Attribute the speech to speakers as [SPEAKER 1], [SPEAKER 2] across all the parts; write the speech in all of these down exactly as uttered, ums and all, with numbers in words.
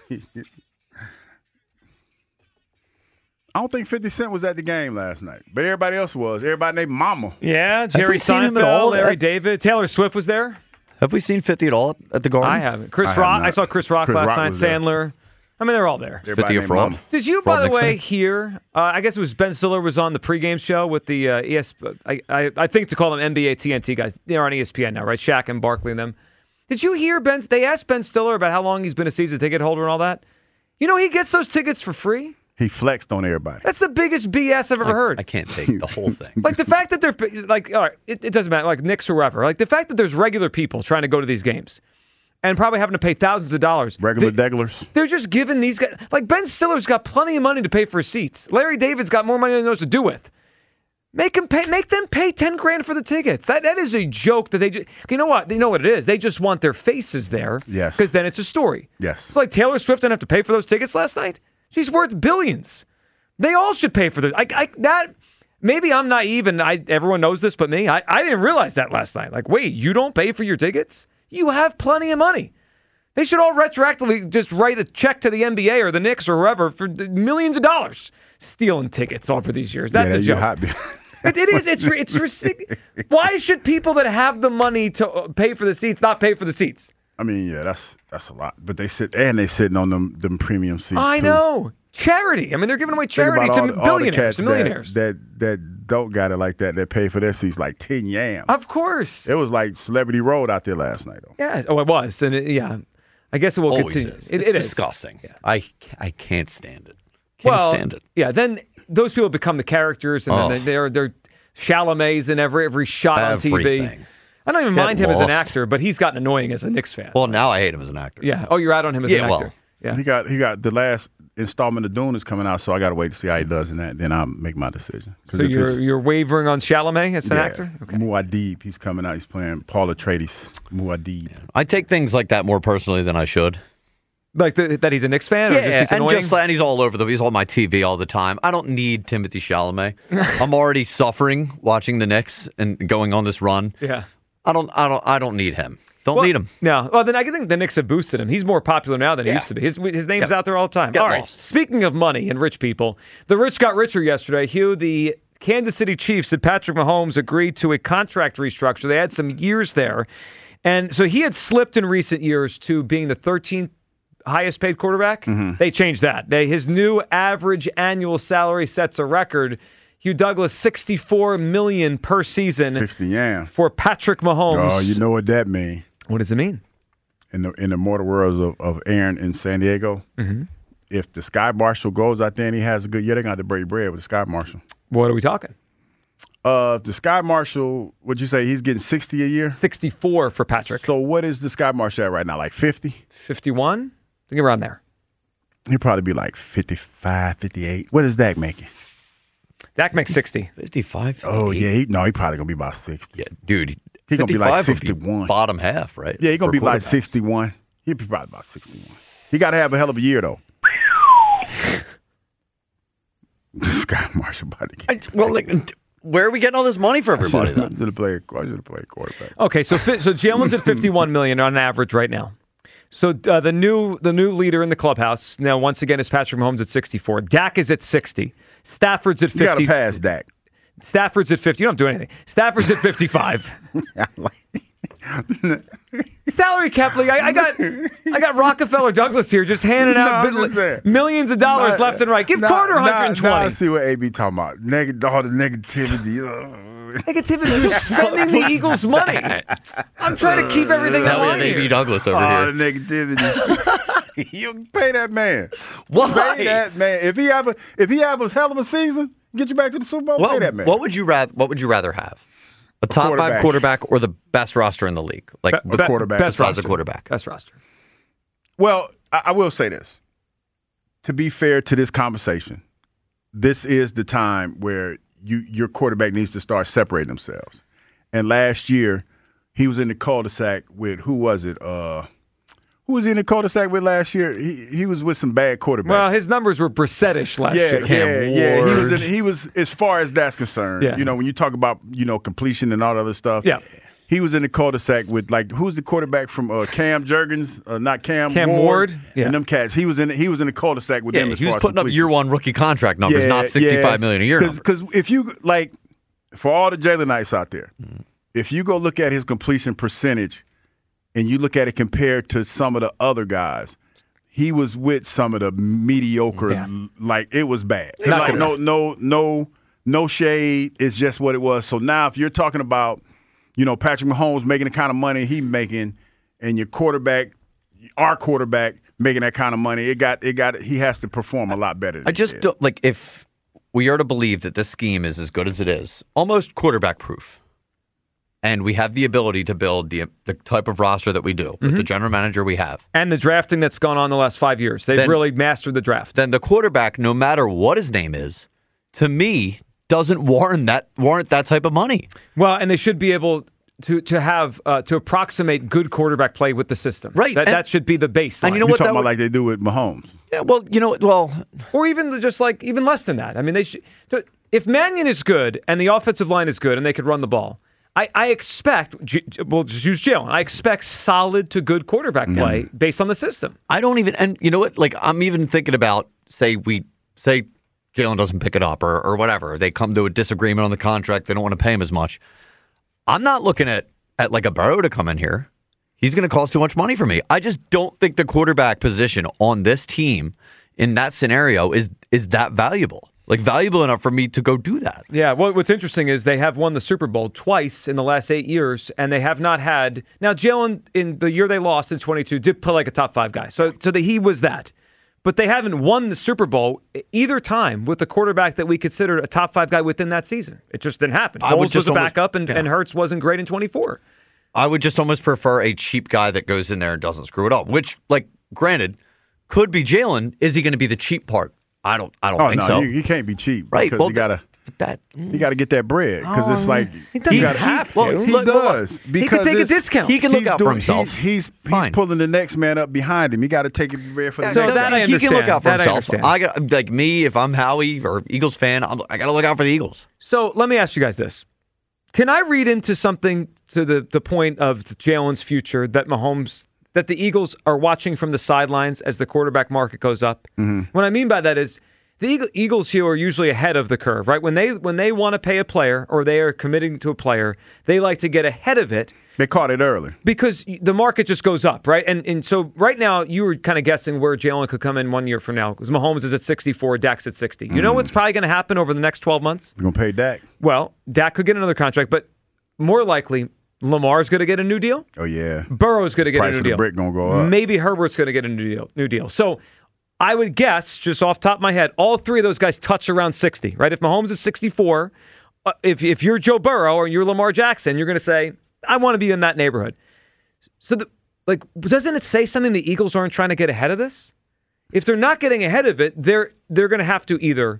[SPEAKER 1] I don't think fifty Cent was at the game last night, but everybody else was. Everybody named Mama.
[SPEAKER 2] Yeah, Jerry Seinfeld, Larry David, Taylor Swift was there.
[SPEAKER 3] Have we seen fifty at all at the Garden?
[SPEAKER 2] I haven't. Chris
[SPEAKER 1] I
[SPEAKER 2] Rock.
[SPEAKER 1] have
[SPEAKER 2] I saw Chris Rock
[SPEAKER 1] Chris
[SPEAKER 2] last
[SPEAKER 1] Rock
[SPEAKER 2] night.
[SPEAKER 1] was there.
[SPEAKER 2] Sandler. I mean, they're all there.
[SPEAKER 1] Everybody
[SPEAKER 3] fifty a
[SPEAKER 1] named
[SPEAKER 3] fraud.
[SPEAKER 1] Mama.
[SPEAKER 2] Did you,
[SPEAKER 3] Fraud
[SPEAKER 2] by the
[SPEAKER 3] Nixon?
[SPEAKER 2] way, hear? Uh, I guess it was Ben Stiller was on the pregame show with the uh, E S. I, I I think to call them N B A T N T guys. They're on E S P N now, right? Shaq and Barkley and them. Did you hear Ben? They asked Ben Stiller about how long he's been a season ticket holder and all that. You know, he gets those tickets for free.
[SPEAKER 1] He flexed on everybody.
[SPEAKER 2] That's the biggest B S I've ever
[SPEAKER 3] I,
[SPEAKER 2] heard.
[SPEAKER 3] I can't take the whole thing.
[SPEAKER 2] Like the fact that they're like, all right, it, it doesn't matter, like Knicks or whoever. Like the fact that there's regular people trying to go to these games and probably having to pay thousands of dollars.
[SPEAKER 1] Regular
[SPEAKER 2] they,
[SPEAKER 1] degglers.
[SPEAKER 2] They're just giving these guys, like Ben Stiller's got plenty of money to pay for his seats. Larry David's got more money than he knows to do with. Make them pay. Make them pay ten grand for the tickets. That that is a joke that they. Just, you know what? You know what it is. They just want their faces there.
[SPEAKER 1] Yes.
[SPEAKER 2] Because then it's a story.
[SPEAKER 1] Yes.
[SPEAKER 2] It's like Taylor Swift didn't have to pay for those tickets last night. She's worth billions. They all should pay for this. I, I, that maybe I'm naive and I, everyone knows this but me. I, I didn't realize that last night. Like, wait, you don't pay for your tickets? You have plenty of money. They should all retroactively just write a check to the N B A or the Knicks or whoever for millions of dollars stealing tickets all for these years. That's
[SPEAKER 1] yeah,
[SPEAKER 2] a joke.
[SPEAKER 1] Hot
[SPEAKER 2] it, it is. It's it's ridiculous. Why should people that have the money to pay for the seats not pay for the seats?
[SPEAKER 1] I mean, yeah, that's that's a lot. But they sit and they sitting on them them premium seats.
[SPEAKER 2] I
[SPEAKER 1] too.
[SPEAKER 2] know. Charity. I mean, they're giving away
[SPEAKER 1] Think
[SPEAKER 2] charity
[SPEAKER 1] about
[SPEAKER 2] to
[SPEAKER 1] all the- all the
[SPEAKER 2] billionaires
[SPEAKER 1] cats
[SPEAKER 2] and millionaires.
[SPEAKER 1] That, that that don't got it like that. That pay for their seats like ten yams.
[SPEAKER 2] Of course.
[SPEAKER 1] It was like Celebrity Road out there last night, though.
[SPEAKER 2] Yeah. Oh, it was. And it, yeah, I guess it will
[SPEAKER 3] Always
[SPEAKER 2] continue.
[SPEAKER 3] is.
[SPEAKER 2] It,
[SPEAKER 3] it's
[SPEAKER 2] it is.
[SPEAKER 3] disgusting.
[SPEAKER 2] Yeah.
[SPEAKER 3] I, I can't stand it. Can't
[SPEAKER 2] well,
[SPEAKER 3] stand it.
[SPEAKER 2] Yeah. Then those people become the characters, and
[SPEAKER 3] Oh.
[SPEAKER 2] then they're they're Chalamets in every every shot on T V.
[SPEAKER 3] Everything.
[SPEAKER 2] I don't even
[SPEAKER 3] Get
[SPEAKER 2] mind him as an
[SPEAKER 3] lost.
[SPEAKER 2] actor, but he's gotten annoying as a Knicks fan.
[SPEAKER 3] Well, now I hate him as an actor.
[SPEAKER 2] Yeah. Oh, you're out on him as
[SPEAKER 3] Yeah,
[SPEAKER 2] an
[SPEAKER 3] well,
[SPEAKER 2] actor. Yeah.
[SPEAKER 1] He got he got the last installment of Dune is coming out, so I got to wait to see how he does in that. Then I'll make my decision. 'Cause
[SPEAKER 2] So
[SPEAKER 1] if it's-
[SPEAKER 2] you're you're wavering on Chalamet as an
[SPEAKER 1] yeah,
[SPEAKER 2] actor? Okay.
[SPEAKER 1] Muad'Dib, he's coming out. He's playing Paul Atreides. Muad'Dib.
[SPEAKER 3] I take things like that more personally than I should.
[SPEAKER 2] Like the, that he's a Knicks fan? Or just
[SPEAKER 3] Yeah,
[SPEAKER 2] he's
[SPEAKER 3] and
[SPEAKER 2] annoying?
[SPEAKER 3] just and he's all over the. He's on my T V all the time. I don't need Timothy Chalamet. I'm already suffering watching the Knicks and going on this run.
[SPEAKER 2] Yeah.
[SPEAKER 3] I don't. I don't. I don't need him. Don't
[SPEAKER 2] Well,
[SPEAKER 3] need him.
[SPEAKER 2] No. Well, then I think the Knicks have boosted him. He's more popular now than he
[SPEAKER 3] Yeah.
[SPEAKER 2] used to be. His his name's
[SPEAKER 3] Yeah.
[SPEAKER 2] out there all the time.
[SPEAKER 3] Get
[SPEAKER 2] all right.
[SPEAKER 3] lost.
[SPEAKER 2] Speaking of money and rich people, the rich got richer yesterday. Hugh, the Kansas City Chiefs and Patrick Mahomes agreed to a contract restructure. They had some years there. And so he had slipped in recent years to being the thirteenth highest paid quarterback. They changed that. They, his new average annual salary sets a record. Hugh Douglas, sixty-four million dollars per season
[SPEAKER 1] sixty yams.
[SPEAKER 2] for Patrick Mahomes.
[SPEAKER 1] Oh, you know what that means.
[SPEAKER 2] What does it mean?
[SPEAKER 1] In the in the mortal worlds of, of Aaron in San Diego,
[SPEAKER 2] Mm-hmm.
[SPEAKER 1] if the Sky Marshal goes out there and he has a good year, they're going to have to break bread with the Sky Marshal.
[SPEAKER 2] What are we talking?
[SPEAKER 1] Uh, the Sky Marshal, would you say he's getting sixty a year?
[SPEAKER 2] sixty-four for Patrick.
[SPEAKER 1] So what is the Sky Marshal at right now? Like fifty?
[SPEAKER 2] fifty-one? I think around there.
[SPEAKER 1] He'd probably be like fifty-five, fifty-eight. What is Dak making?
[SPEAKER 2] Dak makes sixty.
[SPEAKER 3] fifty-five.
[SPEAKER 1] Oh,
[SPEAKER 3] fifty-eight.
[SPEAKER 1] yeah. He, no, he probably going to be about sixty.
[SPEAKER 3] Yeah, dude.
[SPEAKER 1] He gonna be like
[SPEAKER 3] fifty-five would be
[SPEAKER 1] sixty-one.
[SPEAKER 3] Bottom half, right?
[SPEAKER 1] Yeah, he's going
[SPEAKER 3] For
[SPEAKER 1] to be like
[SPEAKER 3] quarterbacks.
[SPEAKER 1] sixty-one. He'd be probably about sixty-one. He got to have a hell of a year, though. Sky Marshal about to get.
[SPEAKER 3] I, well, like, where are we getting all this money for everybody
[SPEAKER 1] I
[SPEAKER 3] then?
[SPEAKER 1] should have played, I should have played quarterback.
[SPEAKER 2] Okay, so fi- so Jalen's at fifty-one million on average right now. So uh, the new the new leader in the clubhouse now once again is Patrick Mahomes at sixty-four. Dak is at sixty. Stafford's at
[SPEAKER 1] You got
[SPEAKER 2] fifty.
[SPEAKER 1] to pass Dak.
[SPEAKER 2] Stafford's at fifty. You don't do anything. Stafford's at fifty-five. Salary cap league. I, I got I got Rockefeller Douglas here just handing out
[SPEAKER 1] No, I'm
[SPEAKER 2] bit-
[SPEAKER 1] just saying.
[SPEAKER 2] millions of dollars
[SPEAKER 1] Nah,
[SPEAKER 2] left and right. Give
[SPEAKER 1] nah,
[SPEAKER 2] Carter
[SPEAKER 1] nah,
[SPEAKER 2] one hundred twenty.
[SPEAKER 1] Nah, I see what A B talking about. Neg- all the negativity. Ugh.
[SPEAKER 2] Negativity. You're spending the Eagles' money. I'm trying to keep everything in
[SPEAKER 3] Now we
[SPEAKER 2] line
[SPEAKER 3] have A B
[SPEAKER 2] here.
[SPEAKER 3] Douglas over
[SPEAKER 1] All
[SPEAKER 3] here.
[SPEAKER 1] the negativity. You pay that man.
[SPEAKER 3] Why?
[SPEAKER 1] Pay that man. If he have a if he have a hell of a season, get you back to the Super Bowl. Pay
[SPEAKER 3] What,
[SPEAKER 1] that man.
[SPEAKER 3] what would you rather? What would you rather have? A top
[SPEAKER 1] quarterback.
[SPEAKER 3] five quarterback or the best roster in the league? Like
[SPEAKER 2] Be-
[SPEAKER 3] the
[SPEAKER 2] be-
[SPEAKER 1] quarterback
[SPEAKER 2] best
[SPEAKER 3] besides
[SPEAKER 2] roster.
[SPEAKER 3] the quarterback.
[SPEAKER 2] Best roster.
[SPEAKER 1] Well, I, I will say this. To be fair to this conversation, this is the time where you your quarterback needs to start separating themselves. And last year, he was in the cul-de-sac with who was it? Uh, who was he in the cul-de-sac with last year? He he was with some bad quarterbacks.
[SPEAKER 2] Well, his numbers were Brissett-ish last
[SPEAKER 1] yeah,
[SPEAKER 2] year.
[SPEAKER 1] yeah,
[SPEAKER 3] Cam
[SPEAKER 1] yeah. He was
[SPEAKER 3] Ward.
[SPEAKER 1] in, he was as far as that's concerned.
[SPEAKER 2] Yeah.
[SPEAKER 1] You know, when you talk about you know completion and all that other stuff.
[SPEAKER 2] Yeah.
[SPEAKER 1] He was in the cul-de-sac with like who's the quarterback from uh, Cam Jurgens, uh, not Cam.
[SPEAKER 2] Cam
[SPEAKER 1] Ward,
[SPEAKER 2] Ward? Yeah.
[SPEAKER 1] And them cats. He was in. He was in the cul-de-sac with
[SPEAKER 3] Yeah,
[SPEAKER 1] them. As
[SPEAKER 3] he was
[SPEAKER 1] far as
[SPEAKER 3] putting up
[SPEAKER 1] completions.
[SPEAKER 3] year one rookie contract numbers, not sixty-five million a year.
[SPEAKER 1] Because if you like, for all the Jalen Knights out there, mm. if you go look at his completion percentage, and you look at it compared to some of the other guys, he was with some of the mediocre.
[SPEAKER 2] Yeah.
[SPEAKER 1] Like it was bad. It's
[SPEAKER 2] Not
[SPEAKER 1] like
[SPEAKER 2] good
[SPEAKER 1] no, no, no, no shade. It's just what it was. So now, if you're talking about, you know, Patrick Mahomes making the kind of money he making, and your quarterback, our quarterback making that kind of money, it got, it got, he has to perform a lot better. Than
[SPEAKER 3] I just don't, like if we are to believe that this scheme is as good as it is, almost quarterback proof, and we have the ability to build the the type of roster that we do with
[SPEAKER 2] Mm-hmm.
[SPEAKER 3] the general manager we have,
[SPEAKER 2] And the drafting that's gone on the last five years. They've
[SPEAKER 3] Then-
[SPEAKER 2] really mastered the draft.
[SPEAKER 3] then the quarterback, no matter what his name is, to me doesn't warrant that warrant that type of money.
[SPEAKER 2] Well, and they should be able to to have uh, to approximate good quarterback play with the system.
[SPEAKER 3] Right,
[SPEAKER 2] That,
[SPEAKER 3] and-
[SPEAKER 2] that should be the baseline.
[SPEAKER 3] and you know
[SPEAKER 1] You're
[SPEAKER 3] what
[SPEAKER 1] talking
[SPEAKER 3] that
[SPEAKER 1] about
[SPEAKER 3] would-
[SPEAKER 1] like they do with Mahomes.
[SPEAKER 3] Yeah, well, you know, well,
[SPEAKER 2] or even just like even less than that. I mean, they should. So if Mannion is good and the offensive line is good and they could run the ball, I, I expect. We'll just use Jalen. I expect solid to good quarterback play mm. based on the system.
[SPEAKER 3] I don't even. And you know what? Like I'm even thinking about say we say Jalen doesn't pick it up or or whatever. They come to a disagreement on the contract. They don't want to pay him as much. I'm not looking at at like a Burrow to come in here. He's going to cost too much money for me. I just don't think the quarterback position on this team in that scenario is is that valuable. Like valuable enough for me to go do that.
[SPEAKER 2] Yeah. Well, what's interesting is they have won the Super Bowl twice in the last eight years, and they have not had. Now, Jalen in the year they lost in twenty-two did play like a top five guy, so so that he was that. But they haven't won the Super Bowl either time with the quarterback that we considered a top five guy within that season. It just didn't happen.
[SPEAKER 3] I would
[SPEAKER 2] Foles
[SPEAKER 3] just
[SPEAKER 2] was a
[SPEAKER 3] almost-
[SPEAKER 2] backup, and,
[SPEAKER 3] yeah.
[SPEAKER 2] and Hurts wasn't great in twenty-four.
[SPEAKER 3] I would just almost prefer a cheap guy that goes in there and doesn't screw it up. Which, like, granted, could be Jalen. Is he going to be the cheap part? I don't. I don't
[SPEAKER 1] Oh
[SPEAKER 3] think
[SPEAKER 1] no,
[SPEAKER 3] so.
[SPEAKER 1] you, you can't be cheap,
[SPEAKER 3] Right,
[SPEAKER 1] Because
[SPEAKER 3] well,
[SPEAKER 1] you gotta,
[SPEAKER 3] that
[SPEAKER 1] you gotta get that bread because it's like
[SPEAKER 2] He doesn't
[SPEAKER 1] you gotta,
[SPEAKER 2] have
[SPEAKER 1] he,
[SPEAKER 2] to.
[SPEAKER 1] He
[SPEAKER 3] Look, look,
[SPEAKER 1] does
[SPEAKER 2] He could
[SPEAKER 1] because
[SPEAKER 2] take a
[SPEAKER 1] it's-
[SPEAKER 2] discount.
[SPEAKER 3] He can look
[SPEAKER 1] he's
[SPEAKER 3] out for
[SPEAKER 1] doing-
[SPEAKER 3] himself.
[SPEAKER 1] He's he's,
[SPEAKER 3] Fine.
[SPEAKER 1] he's pulling the next man up behind him. You got to take it bread for the
[SPEAKER 2] So
[SPEAKER 1] next
[SPEAKER 2] that
[SPEAKER 1] guy.
[SPEAKER 2] I
[SPEAKER 3] he can look
[SPEAKER 2] understand.
[SPEAKER 3] out for
[SPEAKER 2] That I
[SPEAKER 3] himself.
[SPEAKER 2] understand.
[SPEAKER 3] I got like me. If I'm Howie or Eagles fan, I'm, I got to look out for the Eagles.
[SPEAKER 2] So let me ask you guys this. Can I read into something to the, the point of Jalen's future that Mahomes, that the Eagles are watching from the sidelines as the quarterback market goes up? Mm-hmm. What I mean by that is the Eagle, Eagles here are usually ahead of the curve, right? When they when they want to pay a player or they are committing to a player, they like to get ahead of it
[SPEAKER 1] They caught it early.
[SPEAKER 2] because the market just goes up, right? And and so right now you were kind of guessing where Jalen could come in one year from now because Mahomes is at sixty-four, Dak's at sixty. You know what's probably going to happen over the next twelve months?
[SPEAKER 1] You're gonna pay Dak.
[SPEAKER 2] Well, Dak could get another contract, but more likely, Lamar's going to get a new deal.
[SPEAKER 1] Oh yeah,
[SPEAKER 2] Burrow's going to get
[SPEAKER 1] price
[SPEAKER 2] a new
[SPEAKER 1] of the
[SPEAKER 2] deal.
[SPEAKER 1] brick gonna go up.
[SPEAKER 2] Maybe Herbert's going to get a new deal. New deal. So I would guess, just off the top of my head, all three of those guys touch around sixty, right? If Mahomes is sixty-four, uh, if if you're Joe Burrow or you're Lamar Jackson, you're going to say, I want to be in that neighborhood. So, the, like, doesn't it say something the Eagles aren't trying to get ahead of this? If they're not getting ahead of it, they're they're going to have to either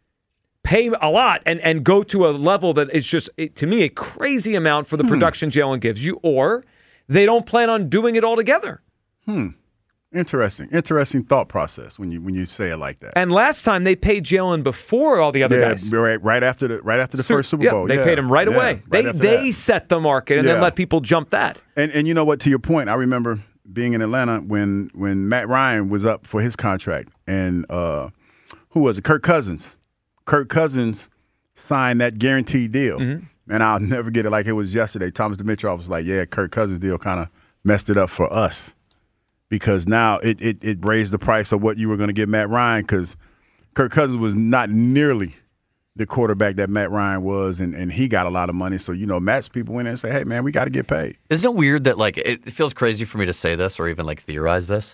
[SPEAKER 2] pay a lot and, and go to a level that is just, to me, a crazy amount for the
[SPEAKER 1] Hmm.
[SPEAKER 2] production Jalen gives you, or they don't plan on doing it altogether.
[SPEAKER 1] Interesting, interesting thought process when you when you say it like that.
[SPEAKER 2] And last time they paid Jalen before all the other
[SPEAKER 1] yeah,
[SPEAKER 2] guys.
[SPEAKER 1] right, right after the right after the first Super
[SPEAKER 2] Yeah,
[SPEAKER 1] Bowl.
[SPEAKER 2] they
[SPEAKER 1] yeah,
[SPEAKER 2] paid him right
[SPEAKER 1] yeah,
[SPEAKER 2] away.
[SPEAKER 1] right
[SPEAKER 2] they
[SPEAKER 1] after
[SPEAKER 2] they
[SPEAKER 1] that.
[SPEAKER 2] set the market and then
[SPEAKER 1] Yeah.
[SPEAKER 2] let people jump that.
[SPEAKER 1] And and you know what? To your point, I remember being in Atlanta when when Matt Ryan was up for his contract, and uh, who was it? Kirk Cousins. Kirk Cousins signed that guaranteed deal,
[SPEAKER 2] Mm-hmm.
[SPEAKER 1] and I'll never get it like it was yesterday. Thomas Dimitroff was like, "Yeah, Kirk Cousins deal kind of messed it up for us because now it it, it raised the price of what you were going to get Matt Ryan because Kirk Cousins was not nearly the quarterback that Matt Ryan was, and, and he got a lot of money. So, you know, Matt's people went in and say, hey, man, we got to get paid.
[SPEAKER 3] Isn't it weird that like it feels crazy for me to say this or even like theorize this?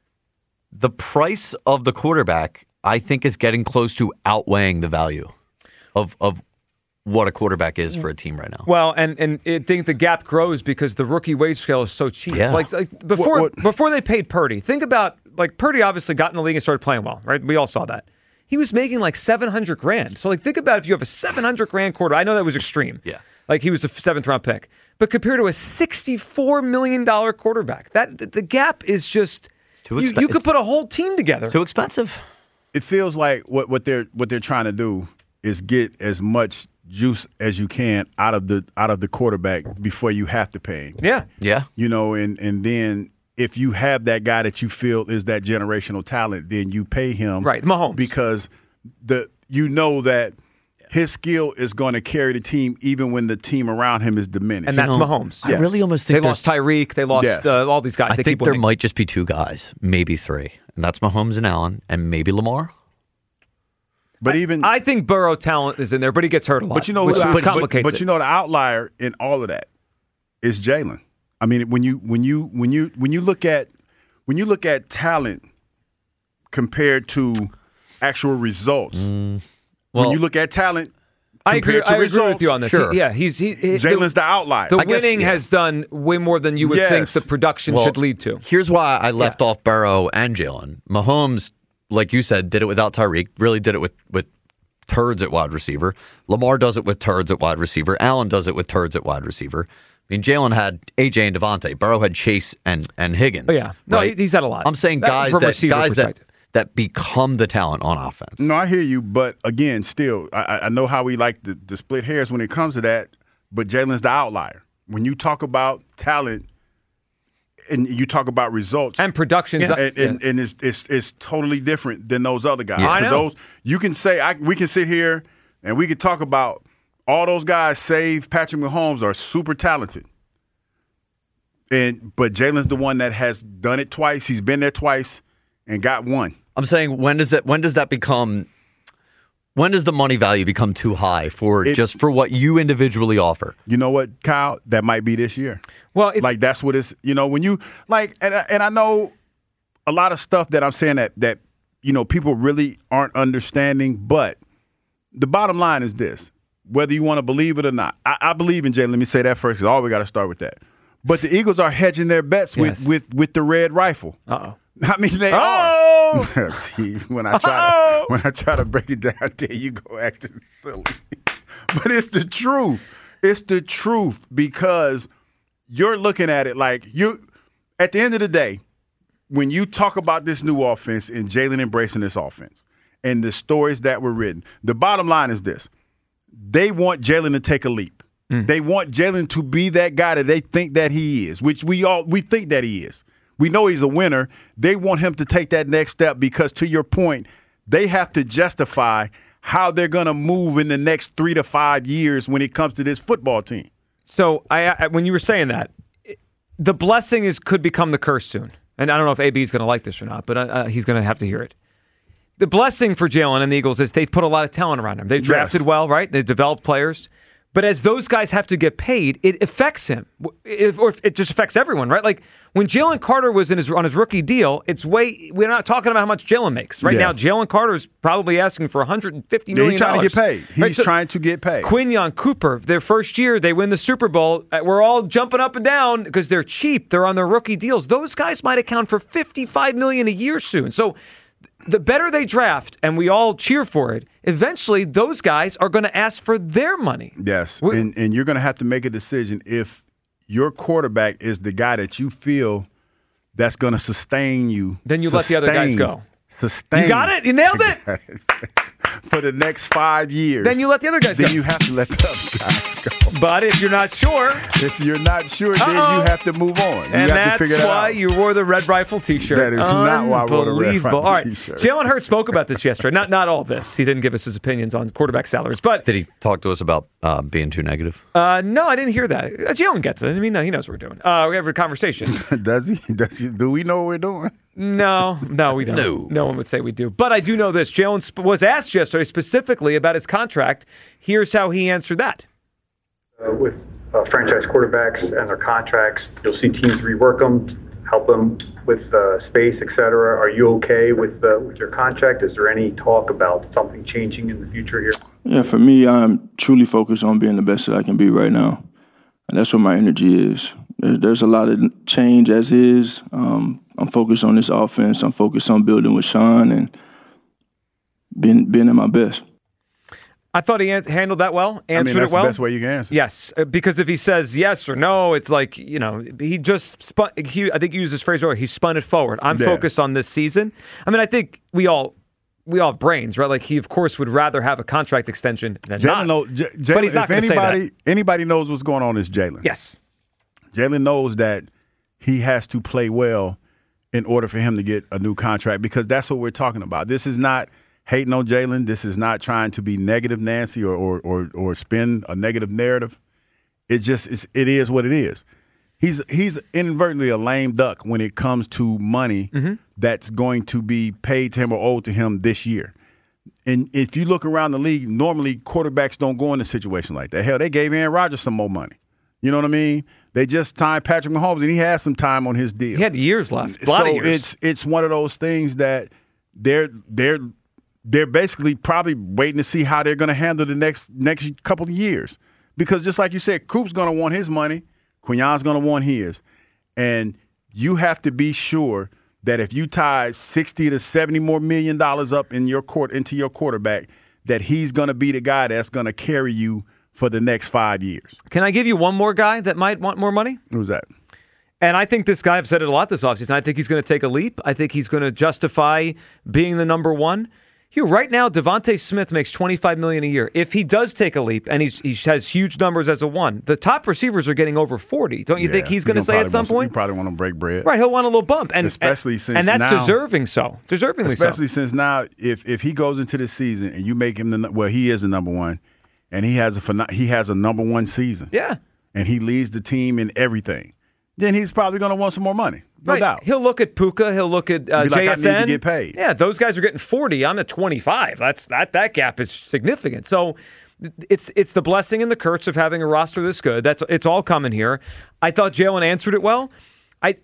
[SPEAKER 3] The price of the quarterback, I think, is getting close to outweighing the value of of what a quarterback is for a team right now.
[SPEAKER 2] Well, and and I think the gap grows because the rookie wage scale is so cheap.
[SPEAKER 3] Yeah.
[SPEAKER 2] Like, like before
[SPEAKER 1] What- what-
[SPEAKER 2] before they paid Purdy, think about like Purdy obviously got in the league and started playing well, right? We all saw that. He was making like seven hundred grand. So like think about if you have a seven hundred grand quarter. I know that was extreme.
[SPEAKER 3] Yeah.
[SPEAKER 2] Like he was a seventh round pick. But compared to a sixty-four million dollars quarterback, that the, the gap is just
[SPEAKER 3] too
[SPEAKER 2] you,
[SPEAKER 3] expen-
[SPEAKER 2] you could
[SPEAKER 3] it's-
[SPEAKER 2] put a whole team together.
[SPEAKER 3] Too expensive.
[SPEAKER 1] It feels like what, what they're what they're trying to do is get as much juice as you can out of the out of the quarterback before you have to pay him.
[SPEAKER 2] Yeah.
[SPEAKER 3] Yeah.
[SPEAKER 1] You know, and and then if you have that guy that you feel is that generational talent, then you pay him.
[SPEAKER 2] Right, Mahomes.
[SPEAKER 1] Because the you know that his skill is going to carry the team even when the team around him is diminished.
[SPEAKER 2] And that's
[SPEAKER 3] You know,
[SPEAKER 2] Mahomes.
[SPEAKER 3] I really almost
[SPEAKER 2] They
[SPEAKER 3] think
[SPEAKER 2] lost
[SPEAKER 3] there's-
[SPEAKER 2] Tyreek. They lost
[SPEAKER 1] Yes.
[SPEAKER 2] uh, all these guys.
[SPEAKER 3] I
[SPEAKER 2] they
[SPEAKER 3] think
[SPEAKER 2] keep
[SPEAKER 3] there
[SPEAKER 2] winning.
[SPEAKER 3] might just be two guys, maybe three, and that's Mahomes and Allen, and maybe Lamar.
[SPEAKER 1] But even
[SPEAKER 2] I think Burrow talent is in there, but he gets hurt a lot.
[SPEAKER 1] But you know,
[SPEAKER 2] which,
[SPEAKER 1] who-
[SPEAKER 2] which
[SPEAKER 1] but,
[SPEAKER 2] complicates
[SPEAKER 1] but
[SPEAKER 2] it.
[SPEAKER 1] you know, the outlier in all of that is Jalen. I mean, when you when you when you when you look at when you look at talent compared to actual results,
[SPEAKER 3] well-
[SPEAKER 1] when you look at talent
[SPEAKER 2] I agree.
[SPEAKER 1] compared to
[SPEAKER 2] I agree
[SPEAKER 1] results,
[SPEAKER 2] with you on this.
[SPEAKER 3] sure.
[SPEAKER 2] He- yeah, he's he, he,
[SPEAKER 1] Jalen's the outlier.
[SPEAKER 2] The
[SPEAKER 3] I guess,
[SPEAKER 2] winning
[SPEAKER 3] yeah.
[SPEAKER 2] has done way more than you would
[SPEAKER 1] Yes.
[SPEAKER 2] think the production
[SPEAKER 3] Well,
[SPEAKER 2] should lead to.
[SPEAKER 3] Here's why I left off Burrow and Jalen. Mahomes, like you said, did it without Tyreek. Really did it with with turds at wide receiver. Lamar does it with turds at wide receiver. Allen does it with turds at wide receiver. I mean, Jalen had A J and Devontae. Burrow had Chase and and Higgins.
[SPEAKER 2] Oh, yeah. No,
[SPEAKER 3] right?
[SPEAKER 2] he's had a lot.
[SPEAKER 3] I'm saying
[SPEAKER 2] That-
[SPEAKER 3] guys
[SPEAKER 2] from
[SPEAKER 3] that
[SPEAKER 2] receiver
[SPEAKER 3] guys that
[SPEAKER 2] perspective.
[SPEAKER 3] that become the talent on offense.
[SPEAKER 1] No, I hear you, but again, still, I, I know how we like to, to split hairs when it comes to that. But Jalen's the outlier. When you talk about talent and you talk about results
[SPEAKER 2] And production's
[SPEAKER 1] and,
[SPEAKER 2] up-
[SPEAKER 1] and,
[SPEAKER 2] yeah.
[SPEAKER 1] and it's, it's it's totally different than those other guys.
[SPEAKER 2] Yeah. I
[SPEAKER 1] 'Cause
[SPEAKER 2] know.
[SPEAKER 1] those you can say I, we can sit here and we could talk about all those guys, save Patrick Mahomes, are super talented. And but Jalen's the one that has done it twice. He's been there twice and got one.
[SPEAKER 3] I'm saying when does that when does that become when does the money value become too high for
[SPEAKER 1] It-
[SPEAKER 3] just for what you individually offer?
[SPEAKER 1] You know what, Kyle? That might be this year.
[SPEAKER 2] Well, it's
[SPEAKER 1] like that's what it's. You know, when you like, and I, and I know a lot of stuff that I'm saying that that you know people really aren't understanding. But the bottom line is this: whether you want to believe it or not, I, I believe in Jalen. Let me say that first, because all we got to start with that. But the Eagles are hedging their bets with
[SPEAKER 2] Yes.
[SPEAKER 1] with with the red rifle.
[SPEAKER 2] Uh-oh.
[SPEAKER 1] I mean, they
[SPEAKER 2] Oh!
[SPEAKER 1] are. See, when I try
[SPEAKER 2] Oh!
[SPEAKER 1] to when I try to break it down, there you go acting silly. But it's the truth. It's the truth because you're looking at it like you. At the end of the day, when you talk about this new offense and Jalen embracing this offense and the stories that were written, the bottom line is this: they want Jalen to take a leap. They want Jalen to be that guy that they think that he is, which we all we think that he is. We know he's a winner. They want him to take that next step because, to your point, they have to justify how they're going to move in the next three to five years when it comes to this football team.
[SPEAKER 2] So I, I when you were saying that, it- the blessing is could become the curse soon. And I don't know if A B is going to like this or not, but uh, uh, he's going to have to hear it. The blessing for Jalen and the Eagles is they've put a lot of talent around him. They've drafted
[SPEAKER 1] Yes.
[SPEAKER 2] well, right? They've developed players. But as those guys have to get paid, it affects him, if, or it just affects everyone, right? Like when Jalen Carter was in his on his rookie deal, it's way we're not talking about how much Jalen makes right
[SPEAKER 1] Yeah.
[SPEAKER 2] now. Jalen Carter is probably asking for one hundred fifty
[SPEAKER 1] Yeah,
[SPEAKER 2] million
[SPEAKER 1] he's trying to get paid. He's
[SPEAKER 2] Right, so-
[SPEAKER 1] trying to get paid.
[SPEAKER 2] Quinyon, Cooper, their first year, they win the Super Bowl. Uh, We're all jumping up and down because they're cheap. They're on their rookie deals. Those guys might account for fifty-five million dollars a year soon. So the better they draft, and we all cheer for it, eventually those guys are going to ask for their money.
[SPEAKER 1] Yes,
[SPEAKER 2] We-
[SPEAKER 1] and and you're going to have to make a decision if your quarterback is the guy that you feel that's going to sustain you.
[SPEAKER 2] Then you let the other guys
[SPEAKER 1] sustain-
[SPEAKER 2] go.
[SPEAKER 1] Sustain.
[SPEAKER 2] You got it? You nailed it?
[SPEAKER 1] For the next five years.
[SPEAKER 2] Then you let the other guys
[SPEAKER 1] Then
[SPEAKER 2] go.
[SPEAKER 1] you have to let the other guys go.
[SPEAKER 2] But if you're not sure,
[SPEAKER 1] If you're not sure, then
[SPEAKER 2] Uh-oh.
[SPEAKER 1] you have to move on. You
[SPEAKER 2] and
[SPEAKER 1] have to
[SPEAKER 2] that's
[SPEAKER 1] figure that
[SPEAKER 2] why
[SPEAKER 1] out.
[SPEAKER 2] you wore the Red Rifle T-shirt.
[SPEAKER 1] That is not why I wore the Red
[SPEAKER 2] Unbelievable.
[SPEAKER 1] Rifle
[SPEAKER 2] All right,
[SPEAKER 1] T-shirt.
[SPEAKER 2] Jalen Hurts spoke about this yesterday. Not not all this. He didn't give us his opinions on quarterback salaries, but
[SPEAKER 3] Did he talk to us about uh, being too negative?
[SPEAKER 2] uh, no, I didn't hear that. Uh, Jalen gets it. I mean, no, he knows what we're doing. Uh, we have a conversation.
[SPEAKER 1] Does he? Does he? Do we know what we're doing?
[SPEAKER 2] No, no, we don't.
[SPEAKER 3] No.
[SPEAKER 2] No one would say we do. But I do know this. Jalen sp- was asked yesterday specifically about his contract. Here's how he answered that.
[SPEAKER 4] Uh, with uh, franchise quarterbacks and their contracts, you'll see teams rework them, help them with uh, space, et cetera. Are you okay with uh, with your contract? Is there any talk about something changing in the future here?
[SPEAKER 5] Yeah, for me, I'm truly focused on being the best that I can be right now. And that's where my energy is. There- There's a lot of change as is. Um, I'm focused on this offense. I'm focused on building with Sean and being being at my best.
[SPEAKER 2] I thought he an- handled that well, answered
[SPEAKER 1] I mean, that's
[SPEAKER 2] it well.
[SPEAKER 1] the best way you can answer.
[SPEAKER 2] Yes, uh, because if he says yes or no, it's like, you know, he just spun. He, I think he used this phrase earlier. He spun it forward. I'm
[SPEAKER 1] Yeah.
[SPEAKER 2] focused on this season. I mean, I think we all we all have brains, right? Like he, of course, would rather have a contract extension than
[SPEAKER 1] Jalen
[SPEAKER 2] not.
[SPEAKER 1] know, J- Jalen,
[SPEAKER 2] but he's not
[SPEAKER 1] if
[SPEAKER 2] going to say
[SPEAKER 1] anybody,
[SPEAKER 2] that.
[SPEAKER 1] anybody knows what's going on is Jalen.
[SPEAKER 2] Yes.
[SPEAKER 1] Jalen knows that he has to play well in order for him to get a new contract because that's what we're talking about. This is not hating on Jalen. This is not trying to be negative Nancy or or or, or spin a negative narrative. It just is, it is what it is. He's he's inadvertently a lame duck when it comes to money mm-hmm. that's going to be paid to him or owed to him this year. And if you look around the league, normally quarterbacks don't go in a situation like that. Hell, they gave Aaron Rodgers some more money. You know what I mean? They just tied Patrick Mahomes, and he has some time on his deal.
[SPEAKER 2] He had years left. A lot
[SPEAKER 1] so
[SPEAKER 2] of years.
[SPEAKER 1] it's it's one of those things that they're they're they're basically probably waiting to see how they're going to handle the next next couple of years. Because just like you said, Coop's going to want his money. Quignon's going to want his. And you have to be sure that if you tie sixty to seventy more million dollars up in your court into your quarterback, that he's going to be the guy that's going to carry you for the next five years.
[SPEAKER 2] Can I give you one more guy that might want more money?
[SPEAKER 1] Who's that?
[SPEAKER 2] And I think this guy, I've said it a lot this offseason, I think he's going to take a leap. I think he's going to justify being the number one. Hugh, right now, Devontae Smith makes twenty-five million dollars a year. If he does take a leap and he's, he has huge numbers as a one, the top receivers are getting over forty. Don't you
[SPEAKER 1] Yeah,
[SPEAKER 2] think he's going to say at some point?
[SPEAKER 1] He probably want to break bread.
[SPEAKER 2] Right, he'll want a little bump. And,
[SPEAKER 1] especially
[SPEAKER 2] and,
[SPEAKER 1] since
[SPEAKER 2] And that's
[SPEAKER 1] now,
[SPEAKER 2] deserving so. Deservingly
[SPEAKER 1] Especially
[SPEAKER 2] so.
[SPEAKER 1] since now, if if he goes into this season and you make him the – well, he is the number one, and he has a he has a number one season.
[SPEAKER 2] Yeah.
[SPEAKER 1] And he leads the team in everything. Then he's probably going to want some more money. No
[SPEAKER 2] right.
[SPEAKER 1] doubt.
[SPEAKER 2] He'll look at Puka. He'll look at uh,
[SPEAKER 1] Be like,
[SPEAKER 2] J S N.
[SPEAKER 1] I need to get paid.
[SPEAKER 2] Yeah, those guys are getting forty. I'm at twenty-five. That's that. That gap is significant. So it's it's the blessing and the curse of having a roster this good. That's it's all coming here. I thought Jalen answered it well. I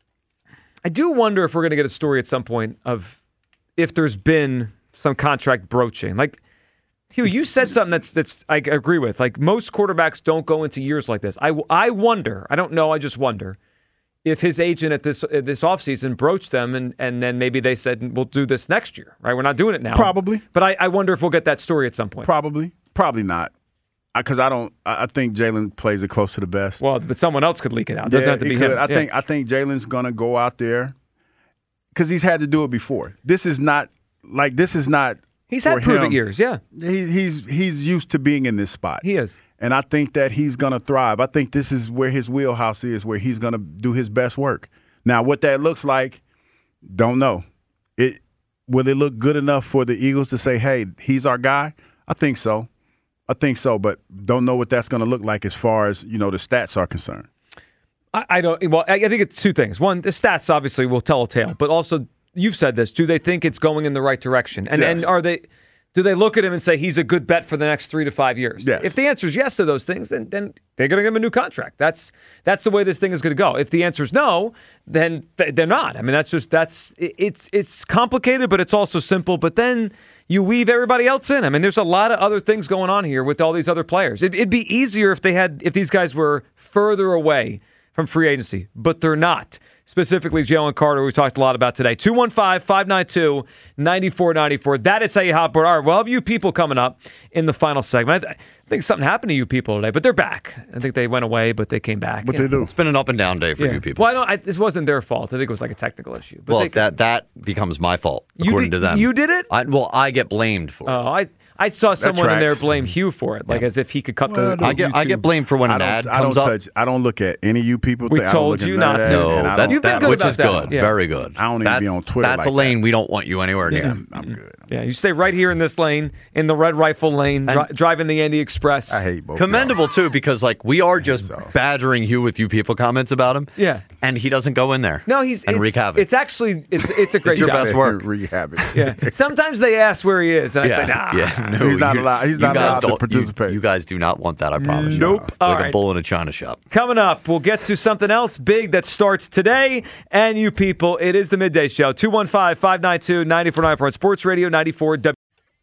[SPEAKER 2] I do wonder if we're going to get a story at some point of if there's been some contract broaching. Like, Hugh, you said something that's that's I agree with. Like, most quarterbacks don't go into years like this. I, I wonder. I don't know. I just wonder if his agent at this at this offseason broached them and, and then maybe they said, we'll do this next year, right? We're not doing it now.
[SPEAKER 1] Probably.
[SPEAKER 2] But I, I wonder if we'll get that story at some point.
[SPEAKER 1] Probably. Probably not. Because I, I don't. I I think Jalen plays it close to the best.
[SPEAKER 2] Well, but someone else could leak it out. It doesn't
[SPEAKER 1] Yeah,
[SPEAKER 2] have to
[SPEAKER 1] he
[SPEAKER 2] be
[SPEAKER 1] could.
[SPEAKER 2] him.
[SPEAKER 1] I
[SPEAKER 2] Yeah.
[SPEAKER 1] think I think Jalen's gonna go out there because he's had to do it before. This is not like this is not.
[SPEAKER 2] He's had
[SPEAKER 1] for
[SPEAKER 2] prove it
[SPEAKER 1] him.
[SPEAKER 2] years, yeah.
[SPEAKER 1] He, he's he's used to being in this spot.
[SPEAKER 2] He is.
[SPEAKER 1] And I think that he's going to thrive. I think this is where his wheelhouse is, where he's going to do his best work. Now, what that looks like, don't know. It will it look good enough for the Eagles to say, hey, he's our guy? I think so. I think so, but don't know what that's going to look like as far as, you know, the stats are concerned.
[SPEAKER 2] I, I don't. Well, I, I think it's two things. One, the stats obviously will tell a tale, but also you've said this. Do they think it's going in the right direction? And
[SPEAKER 1] Yes.
[SPEAKER 2] and are they? Do they look at him and say he's a good bet for the next three to five years?
[SPEAKER 1] Yes.
[SPEAKER 2] If the answer is yes to those things, then then they're going to give him a new contract. That's that's the way this thing is going to go. If the answer is no, then th- they're not. I mean, that's just that's it, it's it's complicated, but it's also simple. But then you weave everybody else in. I mean, there's a lot of other things going on here with all these other players. It, it'd be easier if they had if these guys were further away from free agency, but they're not. Specifically, Jalen Carter, we talked a lot about today. two one five, five nine two, nine four nine four. That is how you hop board. All right, well, have you people coming up in the final segment. I, th- I think something happened to you people today, but they're back. I think they went away, but they came back.
[SPEAKER 1] What
[SPEAKER 2] Yeah.
[SPEAKER 1] they do?
[SPEAKER 3] It's been an up and down day for
[SPEAKER 2] Yeah.
[SPEAKER 3] you people.
[SPEAKER 2] Well, I don't, I, this wasn't their fault. I think it was like a technical issue. But
[SPEAKER 3] well,
[SPEAKER 2] they,
[SPEAKER 3] that that becomes my fault,
[SPEAKER 2] You
[SPEAKER 3] according
[SPEAKER 2] did-
[SPEAKER 3] to them.
[SPEAKER 2] you did it?
[SPEAKER 3] I, well, I get blamed for it.
[SPEAKER 2] Oh, I I saw someone in there
[SPEAKER 1] tracks.
[SPEAKER 2] blame Hugh for it, like as if he could cut
[SPEAKER 1] Well,
[SPEAKER 2] the.
[SPEAKER 3] I get I
[SPEAKER 2] YouTube.
[SPEAKER 3] get blamed for when
[SPEAKER 1] I
[SPEAKER 3] an
[SPEAKER 1] don't,
[SPEAKER 3] ad
[SPEAKER 1] I don't
[SPEAKER 3] comes up.
[SPEAKER 1] touch. I don't look at any of you people.
[SPEAKER 2] We
[SPEAKER 1] I don't
[SPEAKER 2] told
[SPEAKER 1] look at
[SPEAKER 2] you
[SPEAKER 1] none
[SPEAKER 2] not
[SPEAKER 1] of
[SPEAKER 2] to.
[SPEAKER 1] that,
[SPEAKER 3] No,
[SPEAKER 1] and I
[SPEAKER 3] that,
[SPEAKER 1] don't-
[SPEAKER 2] You've been
[SPEAKER 3] that-
[SPEAKER 2] good
[SPEAKER 3] which
[SPEAKER 2] about
[SPEAKER 3] is
[SPEAKER 2] that.
[SPEAKER 3] good,
[SPEAKER 2] Yeah.
[SPEAKER 3] very good.
[SPEAKER 1] I don't even
[SPEAKER 3] that's,
[SPEAKER 1] be on Twitter
[SPEAKER 3] That's
[SPEAKER 1] like
[SPEAKER 3] a lane
[SPEAKER 1] that.
[SPEAKER 3] we don't want you anywhere near.
[SPEAKER 1] I'm, I'm good. I'm
[SPEAKER 2] Yeah, you stay right here in this lane, in the Red Rifle lane, dri- driving the Andy Express.
[SPEAKER 1] I hate both.
[SPEAKER 3] Commendable too, because like we are just
[SPEAKER 1] so.
[SPEAKER 3] badgering Hugh with you people comments about him.
[SPEAKER 2] Yeah.
[SPEAKER 3] and he doesn't go in there.
[SPEAKER 2] No, he's
[SPEAKER 3] and
[SPEAKER 2] it's,
[SPEAKER 3] wreak havoc.
[SPEAKER 2] It's actually it's it's a great
[SPEAKER 3] your
[SPEAKER 2] job.
[SPEAKER 3] best work.
[SPEAKER 1] Rehab it.
[SPEAKER 2] Yeah. Sometimes they ask where he is, and I
[SPEAKER 3] yeah,
[SPEAKER 2] say, nah.
[SPEAKER 3] yeah. No,
[SPEAKER 1] He's not
[SPEAKER 3] you-
[SPEAKER 1] allowed- he's
[SPEAKER 3] you
[SPEAKER 1] not
[SPEAKER 3] guys
[SPEAKER 1] allowed to
[SPEAKER 3] don't- you-
[SPEAKER 1] participate.
[SPEAKER 3] You, guys do not want that. I promise you.
[SPEAKER 2] Nope. All
[SPEAKER 3] Like
[SPEAKER 2] right.
[SPEAKER 3] a bull in a china shop.
[SPEAKER 2] Coming up, we'll get to something else big that starts today. And you people, it is the Midday Show. two one five, five nine two, nine four nine four on Sports Radio ninety-four W.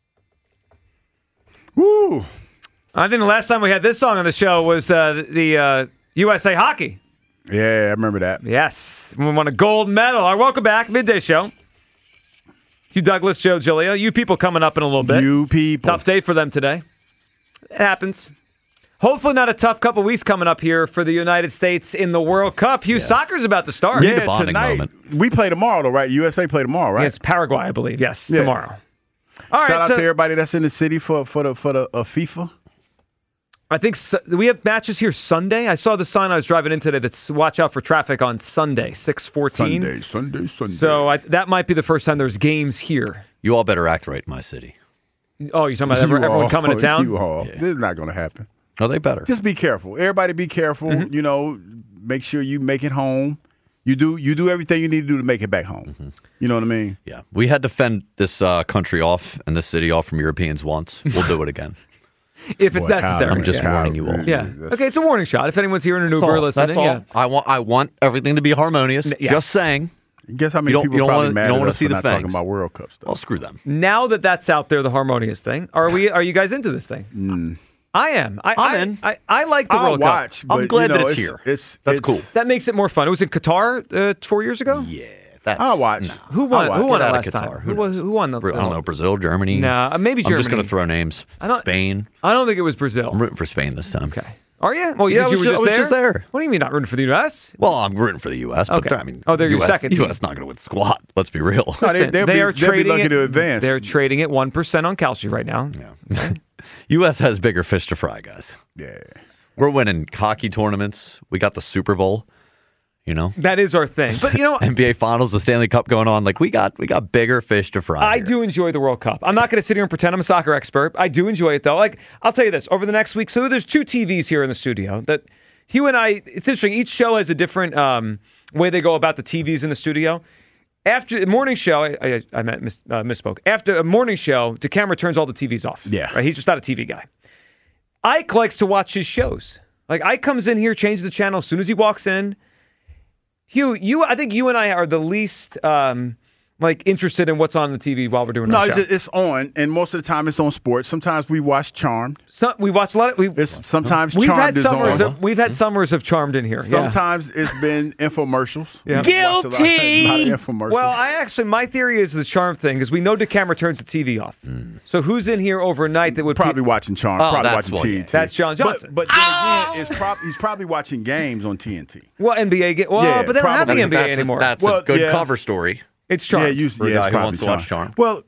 [SPEAKER 1] Woo!
[SPEAKER 2] I think the last time we had this song on the show was uh, the uh, U S A Hockey.
[SPEAKER 1] Yeah, I remember that.
[SPEAKER 2] Yes. We won a gold medal. All right, welcome back. Midday Show. Hugh Douglas, Joe Giglio. You people coming up in a little bit.
[SPEAKER 1] You people.
[SPEAKER 2] Tough day for them today. It happens. Hopefully not a tough couple weeks coming up here for the United States in the World Cup. Hugh, soccer's about to start.
[SPEAKER 3] the
[SPEAKER 1] Yeah,
[SPEAKER 3] bonding
[SPEAKER 1] tonight.
[SPEAKER 3] moment.
[SPEAKER 1] We play tomorrow, though, right? U S A play tomorrow, right?
[SPEAKER 2] Against Paraguay, I believe. Yes,
[SPEAKER 1] Yeah.
[SPEAKER 2] tomorrow. All right,
[SPEAKER 1] Shout out
[SPEAKER 2] so
[SPEAKER 1] to everybody that's in the city for for the for the uh, FIFA.
[SPEAKER 2] I think su- we have matches here Sunday. I saw the sign I was driving in today that's watch out for traffic on Sunday, six fourteen.
[SPEAKER 1] Sunday, Sunday, Sunday.
[SPEAKER 2] So I, that might be the first time there's games here.
[SPEAKER 3] You all better act right in my city.
[SPEAKER 2] Oh, you're talking about everyone,
[SPEAKER 1] You
[SPEAKER 2] everyone
[SPEAKER 1] all-
[SPEAKER 2] coming to town?
[SPEAKER 1] You all. This is not going to happen.
[SPEAKER 3] Oh, they better.
[SPEAKER 1] Just be careful. Everybody be careful.
[SPEAKER 2] Mm-hmm.
[SPEAKER 1] You know, make sure you make it home. You do you do everything you need to do to make it back home.
[SPEAKER 2] Mm-hmm.
[SPEAKER 1] You know what I mean?
[SPEAKER 3] Yeah, we had to fend this uh, country off and this city off from Europeans once. We'll do it again.
[SPEAKER 2] If it's
[SPEAKER 1] Boy,
[SPEAKER 2] necessary.
[SPEAKER 1] Kyle,
[SPEAKER 3] I'm just
[SPEAKER 2] yeah.
[SPEAKER 3] warning you all.
[SPEAKER 2] Yeah. Okay, it's a warning shot. If anyone's here in an
[SPEAKER 3] That's
[SPEAKER 2] Uber
[SPEAKER 3] all.
[SPEAKER 2] listening,
[SPEAKER 3] That's all.
[SPEAKER 2] yeah.
[SPEAKER 3] I want. I want everything to be harmonious.
[SPEAKER 2] yes.
[SPEAKER 3] Just saying.
[SPEAKER 1] Guess how many
[SPEAKER 3] You don't-
[SPEAKER 1] people
[SPEAKER 3] you don't
[SPEAKER 1] probably
[SPEAKER 3] wanna-
[SPEAKER 1] mad
[SPEAKER 3] you don't
[SPEAKER 1] at
[SPEAKER 3] wanna
[SPEAKER 1] us
[SPEAKER 3] see
[SPEAKER 1] for
[SPEAKER 3] the
[SPEAKER 1] not talking
[SPEAKER 3] fangs.
[SPEAKER 1] about World Cup stuff?
[SPEAKER 3] Well, screw them.
[SPEAKER 2] Now that that's out there, the harmonious thing, are we? Are you guys into this thing?
[SPEAKER 1] Mm.
[SPEAKER 2] I am. I,
[SPEAKER 3] I'm
[SPEAKER 2] I,
[SPEAKER 3] in.
[SPEAKER 2] I, I like the
[SPEAKER 1] I'll
[SPEAKER 2] World
[SPEAKER 1] watch.
[SPEAKER 2] Cup.
[SPEAKER 1] But,
[SPEAKER 3] I'm glad
[SPEAKER 1] you know,
[SPEAKER 3] that it's
[SPEAKER 1] it's
[SPEAKER 3] here.
[SPEAKER 1] It's
[SPEAKER 3] That's
[SPEAKER 1] it's-
[SPEAKER 3] cool.
[SPEAKER 2] That makes it more fun. It was in Qatar uh, four years ago.
[SPEAKER 3] Yeah, that's.
[SPEAKER 1] I'll watch.
[SPEAKER 3] No.
[SPEAKER 2] Who won?
[SPEAKER 1] I'll watch.
[SPEAKER 2] Who won
[SPEAKER 3] Get
[SPEAKER 2] it
[SPEAKER 3] out of
[SPEAKER 2] last
[SPEAKER 3] Qatar.
[SPEAKER 2] time?
[SPEAKER 3] Who
[SPEAKER 2] Who, was, who won the?
[SPEAKER 3] I don't know. Brazil, Germany.
[SPEAKER 2] Nah, maybe
[SPEAKER 3] I'm just
[SPEAKER 2] Germany.
[SPEAKER 3] going to throw names.
[SPEAKER 2] I don't-
[SPEAKER 3] Spain.
[SPEAKER 2] I don't think it was Brazil.
[SPEAKER 3] I'm rooting for Spain this time.
[SPEAKER 2] Okay. Are you? Well,
[SPEAKER 3] Yeah,
[SPEAKER 2] because
[SPEAKER 3] I
[SPEAKER 2] you
[SPEAKER 3] was
[SPEAKER 2] were
[SPEAKER 3] ju-
[SPEAKER 2] just,
[SPEAKER 3] I
[SPEAKER 2] there?
[SPEAKER 3] was just there.
[SPEAKER 2] What do you mean not rooting for the U S?
[SPEAKER 3] Well, I'm rooting for the U S, but
[SPEAKER 2] Okay.
[SPEAKER 3] I mean,
[SPEAKER 2] Oh, they're your
[SPEAKER 3] U S,
[SPEAKER 2] second
[SPEAKER 3] U
[SPEAKER 2] team.
[SPEAKER 3] S not going to win squat. Let's be real.
[SPEAKER 1] No, they-
[SPEAKER 2] Listen,
[SPEAKER 1] they'll
[SPEAKER 2] they
[SPEAKER 1] be-
[SPEAKER 2] are
[SPEAKER 1] they'll be
[SPEAKER 2] trading
[SPEAKER 1] lucky
[SPEAKER 2] it,
[SPEAKER 1] to advance.
[SPEAKER 2] They're trading at one percent on Kalshi right now.
[SPEAKER 3] Yeah. U S has bigger fish to fry, guys.
[SPEAKER 1] Yeah.
[SPEAKER 3] We're winning hockey tournaments. We got the Super Bowl. You know,
[SPEAKER 2] That is our thing. But you know,
[SPEAKER 3] N B A Finals, the Stanley Cup going on. Like we got, we got bigger fish to fry.
[SPEAKER 2] I
[SPEAKER 3] here.
[SPEAKER 2] do enjoy the World Cup. I'm not going to sit here and pretend I'm a soccer expert. I do enjoy it though. Like I'll tell you this: over the next week, so there's two T Vs here in the studio. That Hugh and I. It's interesting. Each show has a different um, way they go about the T Vs in the studio. After the morning show, I, I, I meant, miss, uh, misspoke. After a morning show, DeCamera turns all the T Vs off.
[SPEAKER 1] Yeah.
[SPEAKER 2] Right? He's just not a T V guy. Ike likes to watch his shows. Like Ike comes in here, changes the channel as soon as he walks in. Hugh, you, I think you and I are the least um, like interested in what's on the T V while we're doing
[SPEAKER 1] No,
[SPEAKER 2] our
[SPEAKER 1] it's,
[SPEAKER 2] show.
[SPEAKER 1] just, it's on, and most of the time it's on sports. Sometimes we watch Charmed.
[SPEAKER 2] So, we watch a lot of. We,
[SPEAKER 1] It's sometimes
[SPEAKER 2] we've
[SPEAKER 1] Charmed
[SPEAKER 2] had
[SPEAKER 1] is
[SPEAKER 2] summers.
[SPEAKER 1] on.
[SPEAKER 2] Of, we've had summers of Charmed in here. Yeah.
[SPEAKER 1] Sometimes it's been infomercials.
[SPEAKER 2] Yeah.
[SPEAKER 1] We've watched a lot-
[SPEAKER 2] Guilty.
[SPEAKER 1] A lot of infomercials.
[SPEAKER 2] Well, I actually, my theory is the Charm thing because we know DeCamera turns the T V off. So who's in here overnight that would
[SPEAKER 1] probably
[SPEAKER 2] pe-
[SPEAKER 1] watching Charmed.
[SPEAKER 3] Oh,
[SPEAKER 1] probably
[SPEAKER 3] that's
[SPEAKER 1] watching
[SPEAKER 3] what-
[SPEAKER 1] T N
[SPEAKER 3] yeah.
[SPEAKER 1] T.
[SPEAKER 2] That's John Johnson.
[SPEAKER 1] But, but then again, it's prob- he's probably watching games on T N T.
[SPEAKER 2] Well, N B A. Get, well,
[SPEAKER 1] Yeah,
[SPEAKER 2] but they don't have the
[SPEAKER 1] probably.
[SPEAKER 2] N B A
[SPEAKER 3] that's
[SPEAKER 2] anymore.
[SPEAKER 3] A, that's
[SPEAKER 1] Well,
[SPEAKER 3] a good
[SPEAKER 1] yeah.
[SPEAKER 3] cover story.
[SPEAKER 2] it's Charm.
[SPEAKER 1] Yeah, you,
[SPEAKER 3] For a
[SPEAKER 1] yeah,
[SPEAKER 3] guy
[SPEAKER 1] it's
[SPEAKER 3] who
[SPEAKER 1] probably
[SPEAKER 3] wants to watch Charmed.
[SPEAKER 1] Well,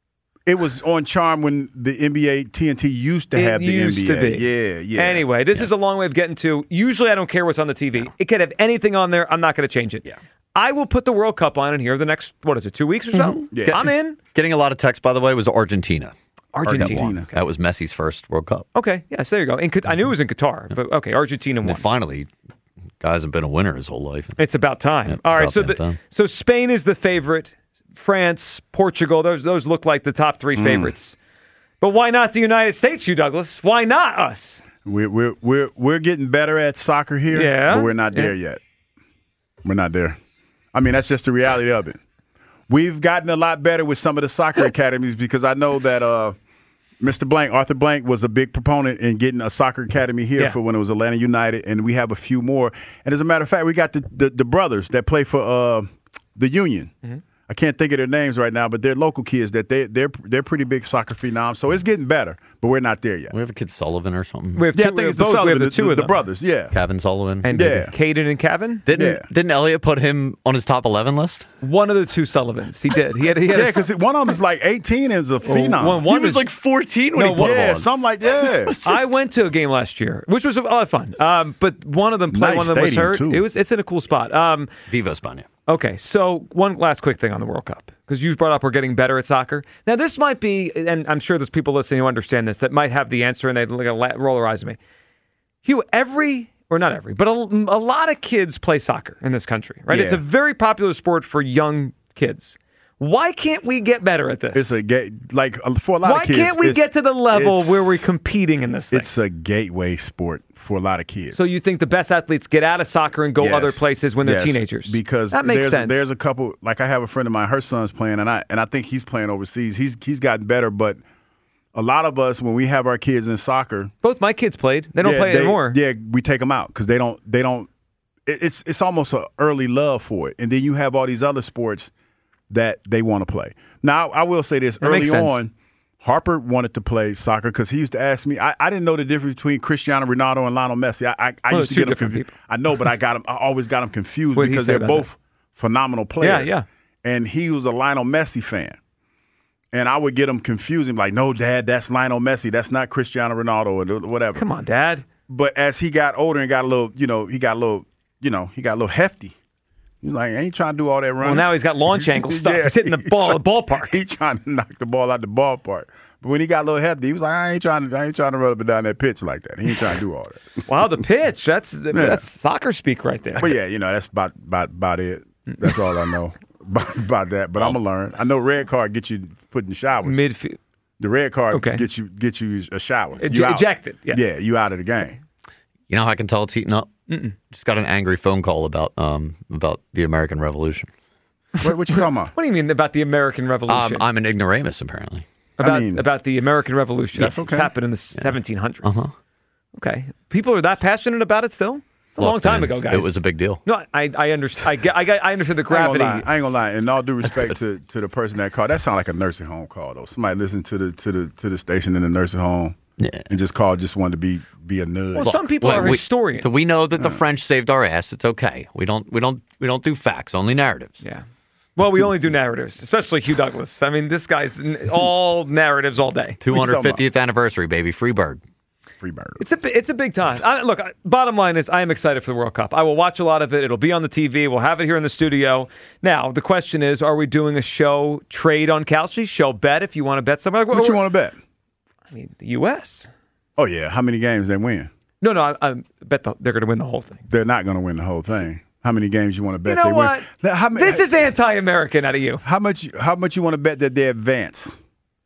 [SPEAKER 1] it was on Charm when the N B A T N T used to
[SPEAKER 2] It
[SPEAKER 1] have the
[SPEAKER 2] used
[SPEAKER 1] N B A.
[SPEAKER 2] to be.
[SPEAKER 1] Yeah, yeah.
[SPEAKER 2] Anyway, this is a long way of getting to. Usually, I don't care what's on the T V. It could have anything on there. I'm not going to change it.
[SPEAKER 3] Yeah.
[SPEAKER 2] I will put the World Cup on in here the next, what is it, two weeks or so?
[SPEAKER 1] Yeah.
[SPEAKER 2] I'm in.
[SPEAKER 3] Getting a lot of text, by the way, was Argentina.
[SPEAKER 2] Argentina.
[SPEAKER 3] That won.
[SPEAKER 1] Okay.
[SPEAKER 3] That was Messi's first World Cup.
[SPEAKER 2] Okay. Yes, there you go. In, Qa- I knew it was in Qatar, but okay, Argentina
[SPEAKER 3] And
[SPEAKER 2] won.
[SPEAKER 3] then finally, guy hasn't been a winner his whole life.
[SPEAKER 2] It's about time.
[SPEAKER 3] Yep,
[SPEAKER 2] All right,
[SPEAKER 3] about
[SPEAKER 2] so
[SPEAKER 3] damn
[SPEAKER 2] the,
[SPEAKER 3] time.
[SPEAKER 2] so Spain is the favorite. France, Portugal, those those look like the top three favorites. But why not the United States, Hugh Douglas? Why not us?
[SPEAKER 1] We're we're we're we're getting better at soccer here,
[SPEAKER 2] Yeah.
[SPEAKER 1] but we're not there
[SPEAKER 2] Yeah.
[SPEAKER 1] yet. We're not there. I mean, that's just the reality of it. We've gotten a lot better with some of the soccer academies because I know that uh, Mister Blank, Arthur Blank, was a big proponent in getting a soccer academy here
[SPEAKER 2] Yeah.
[SPEAKER 1] for when it was Atlanta United, and we have a few more. And as a matter of fact, we got the the, the brothers that play for uh, the Union.
[SPEAKER 2] Mm-hmm.
[SPEAKER 1] I can't think of their names right now, but they're local kids that they they're they're pretty big soccer phenoms. So it's getting better, but we're not there yet.
[SPEAKER 3] We have a kid Sullivan or something.
[SPEAKER 2] We have two,
[SPEAKER 1] Yeah, I
[SPEAKER 2] we
[SPEAKER 1] think
[SPEAKER 2] have
[SPEAKER 1] it's the
[SPEAKER 2] both. We have
[SPEAKER 1] Sullivan,
[SPEAKER 2] the two of
[SPEAKER 1] the
[SPEAKER 2] them.
[SPEAKER 1] brothers. Yeah,
[SPEAKER 3] Kevin Sullivan.
[SPEAKER 2] And
[SPEAKER 1] Yeah.
[SPEAKER 2] Caden and Kevin?
[SPEAKER 3] didn't
[SPEAKER 1] Yeah.
[SPEAKER 3] didn't Elliot put him on his top eleven list?
[SPEAKER 2] One of the two Sullivans. He did. He had, he had
[SPEAKER 1] yeah,
[SPEAKER 2] a-
[SPEAKER 1] because one of them is like eighteen and is a phenom.
[SPEAKER 2] one- one
[SPEAKER 3] he was
[SPEAKER 2] is-
[SPEAKER 3] like fourteen when
[SPEAKER 2] No,
[SPEAKER 3] he put
[SPEAKER 1] yeah,
[SPEAKER 3] him on.
[SPEAKER 1] something like that.
[SPEAKER 2] I went to a game last year, which was a lot of fun. Um, but one of them played,
[SPEAKER 1] Nice
[SPEAKER 2] one of them was
[SPEAKER 1] stadium,
[SPEAKER 2] hurt.
[SPEAKER 1] too.
[SPEAKER 2] It was it's in a cool spot. Um,
[SPEAKER 3] Viva España.
[SPEAKER 2] Okay, so one last quick thing on the World Cup, because you brought up we're getting better at soccer. Now, this might be, and I'm sure there's people listening who understand this, that might have the answer and they'd like, a roll their eyes at me. Hugh, every, or not every, but a, a lot of kids play soccer in this country, right? It's
[SPEAKER 1] Yeah.
[SPEAKER 2] a very popular sport for young kids. Why can't we get better at this?
[SPEAKER 1] It's a gate, like uh, for a lot
[SPEAKER 2] Why
[SPEAKER 1] of kids.
[SPEAKER 2] can't we
[SPEAKER 1] it's-
[SPEAKER 2] get to the level
[SPEAKER 1] it's-
[SPEAKER 2] where we're competing in this thing?
[SPEAKER 1] It's a gateway sport for a lot of kids.
[SPEAKER 2] So you think the best athletes get out of soccer and go
[SPEAKER 1] Yes.
[SPEAKER 2] other places when they're
[SPEAKER 1] Yes.
[SPEAKER 2] teenagers?
[SPEAKER 1] Because
[SPEAKER 2] that makes
[SPEAKER 1] there's,
[SPEAKER 2] sense.
[SPEAKER 1] There's a couple, like I have a friend of mine, her son's playing, and I and I think he's playing overseas. He's he's gotten better, but a lot of us, when we have our kids in soccer,
[SPEAKER 2] Both my kids played. They don't
[SPEAKER 1] yeah,
[SPEAKER 2] play
[SPEAKER 1] they-
[SPEAKER 2] anymore.
[SPEAKER 1] Yeah, we take them out because they don't they don't. It, it's it's almost an early love for it, and then you have all these other sports that they want to play. Now, I will say this:
[SPEAKER 2] That
[SPEAKER 1] early
[SPEAKER 2] makes sense.
[SPEAKER 1] on, Harper wanted to play soccer because he used to ask me. I, I didn't know the difference between Cristiano Ronaldo and Lionel Messi. I I, I
[SPEAKER 2] Well,
[SPEAKER 1] used to
[SPEAKER 2] two
[SPEAKER 1] get them
[SPEAKER 2] different
[SPEAKER 1] confused.
[SPEAKER 2] people.
[SPEAKER 1] I know, but I got him. I always got them confused
[SPEAKER 2] What'd he
[SPEAKER 1] because
[SPEAKER 2] say
[SPEAKER 1] they're
[SPEAKER 2] about
[SPEAKER 1] both phenomenal players.
[SPEAKER 2] yeah.
[SPEAKER 1] And he was a Lionel Messi fan. And I would get him confused and be like, no, Dad, that's Lionel Messi. That's not Cristiano Ronaldo or whatever.
[SPEAKER 2] Come on, Dad.
[SPEAKER 1] But as he got older and got a little, you know, he got a little, you know, he got a little hefty. He's like, I ain't trying to do all that running.
[SPEAKER 2] Well, now he's got launch angle stuff.
[SPEAKER 1] Yeah,
[SPEAKER 2] he's hitting the
[SPEAKER 1] he
[SPEAKER 2] ball,
[SPEAKER 1] try-
[SPEAKER 2] the ballpark.
[SPEAKER 1] He trying to knock the ball out the ballpark. But when he got a little hefty, he was like, I ain't trying to, I ain't trying to run up and down that pitch like that. He ain't trying to do all that.
[SPEAKER 2] Wow, the pitch. That's that's soccer speak right there.
[SPEAKER 1] But yeah, you know, that's about about, about it. That's all I know about, about that. But I'm gonna learn. I know red card gets you put in showers.
[SPEAKER 2] Midfield.
[SPEAKER 1] The red card
[SPEAKER 2] Okay.
[SPEAKER 1] gets you get you a shower.
[SPEAKER 2] Ej-
[SPEAKER 1] You out.
[SPEAKER 2] ejected, yeah.
[SPEAKER 1] yeah, you out of the game.
[SPEAKER 3] You know how I can tell it's heating up? Mm-mm. Just got an angry phone call about um about the American Revolution.
[SPEAKER 1] What, what you talking about?
[SPEAKER 2] What do you mean about the American Revolution?
[SPEAKER 3] Um, I'm an ignoramus, apparently.
[SPEAKER 2] about
[SPEAKER 1] I mean-
[SPEAKER 2] about the American Revolution.
[SPEAKER 1] That's okay.
[SPEAKER 2] It happened in the seventeen hundreds.
[SPEAKER 3] Uh-huh.
[SPEAKER 2] Okay. People are that passionate about it still? It's a long
[SPEAKER 3] Look,
[SPEAKER 2] time
[SPEAKER 3] man,
[SPEAKER 2] ago, guys.
[SPEAKER 3] It was a big deal.
[SPEAKER 2] No, I I understand. I get, I get, I understand the
[SPEAKER 1] I ain't,
[SPEAKER 2] gravity.
[SPEAKER 1] gonna lie. I ain't gonna lie. In all due respect to, to the person that called, that sounded like a nursing home call though. Somebody listened to the to the to the station in the nursing home
[SPEAKER 3] Yeah.
[SPEAKER 1] and just called, just wanted to be be a nudge.
[SPEAKER 2] Well, some people
[SPEAKER 3] Well,
[SPEAKER 2] are
[SPEAKER 3] we-
[SPEAKER 2] historians.
[SPEAKER 3] So we know that the French saved our ass. It's okay. We don't we don't we don't do facts, only narratives.
[SPEAKER 2] Yeah. Well, we only do narratives, especially Hugh Douglas. I mean, this guy's n- all narratives all day.
[SPEAKER 3] two hundred fiftieth anniversary, baby. Free bird.
[SPEAKER 1] Free bird.
[SPEAKER 2] It's a bi- it's a big time. I, look, I- bottom line is I am excited for the World Cup. I will watch a lot of it. It'll be on the T V. We'll have it here in the studio. Now, the question is, are we doing a show trade on Kalshi? Show bet if you want to bet something. Like,
[SPEAKER 1] What you want to bet?
[SPEAKER 2] I mean, the U S.
[SPEAKER 1] Oh yeah, how many games they win?
[SPEAKER 2] No, no, I, I bet the, they're going to win the whole thing.
[SPEAKER 1] They're not going to win the whole thing. How many games you want to bet
[SPEAKER 2] You know
[SPEAKER 1] they
[SPEAKER 2] what?
[SPEAKER 1] win? Now, How, ma-
[SPEAKER 2] This is anti-American out of you.
[SPEAKER 1] how much? How much you want to bet that they advance?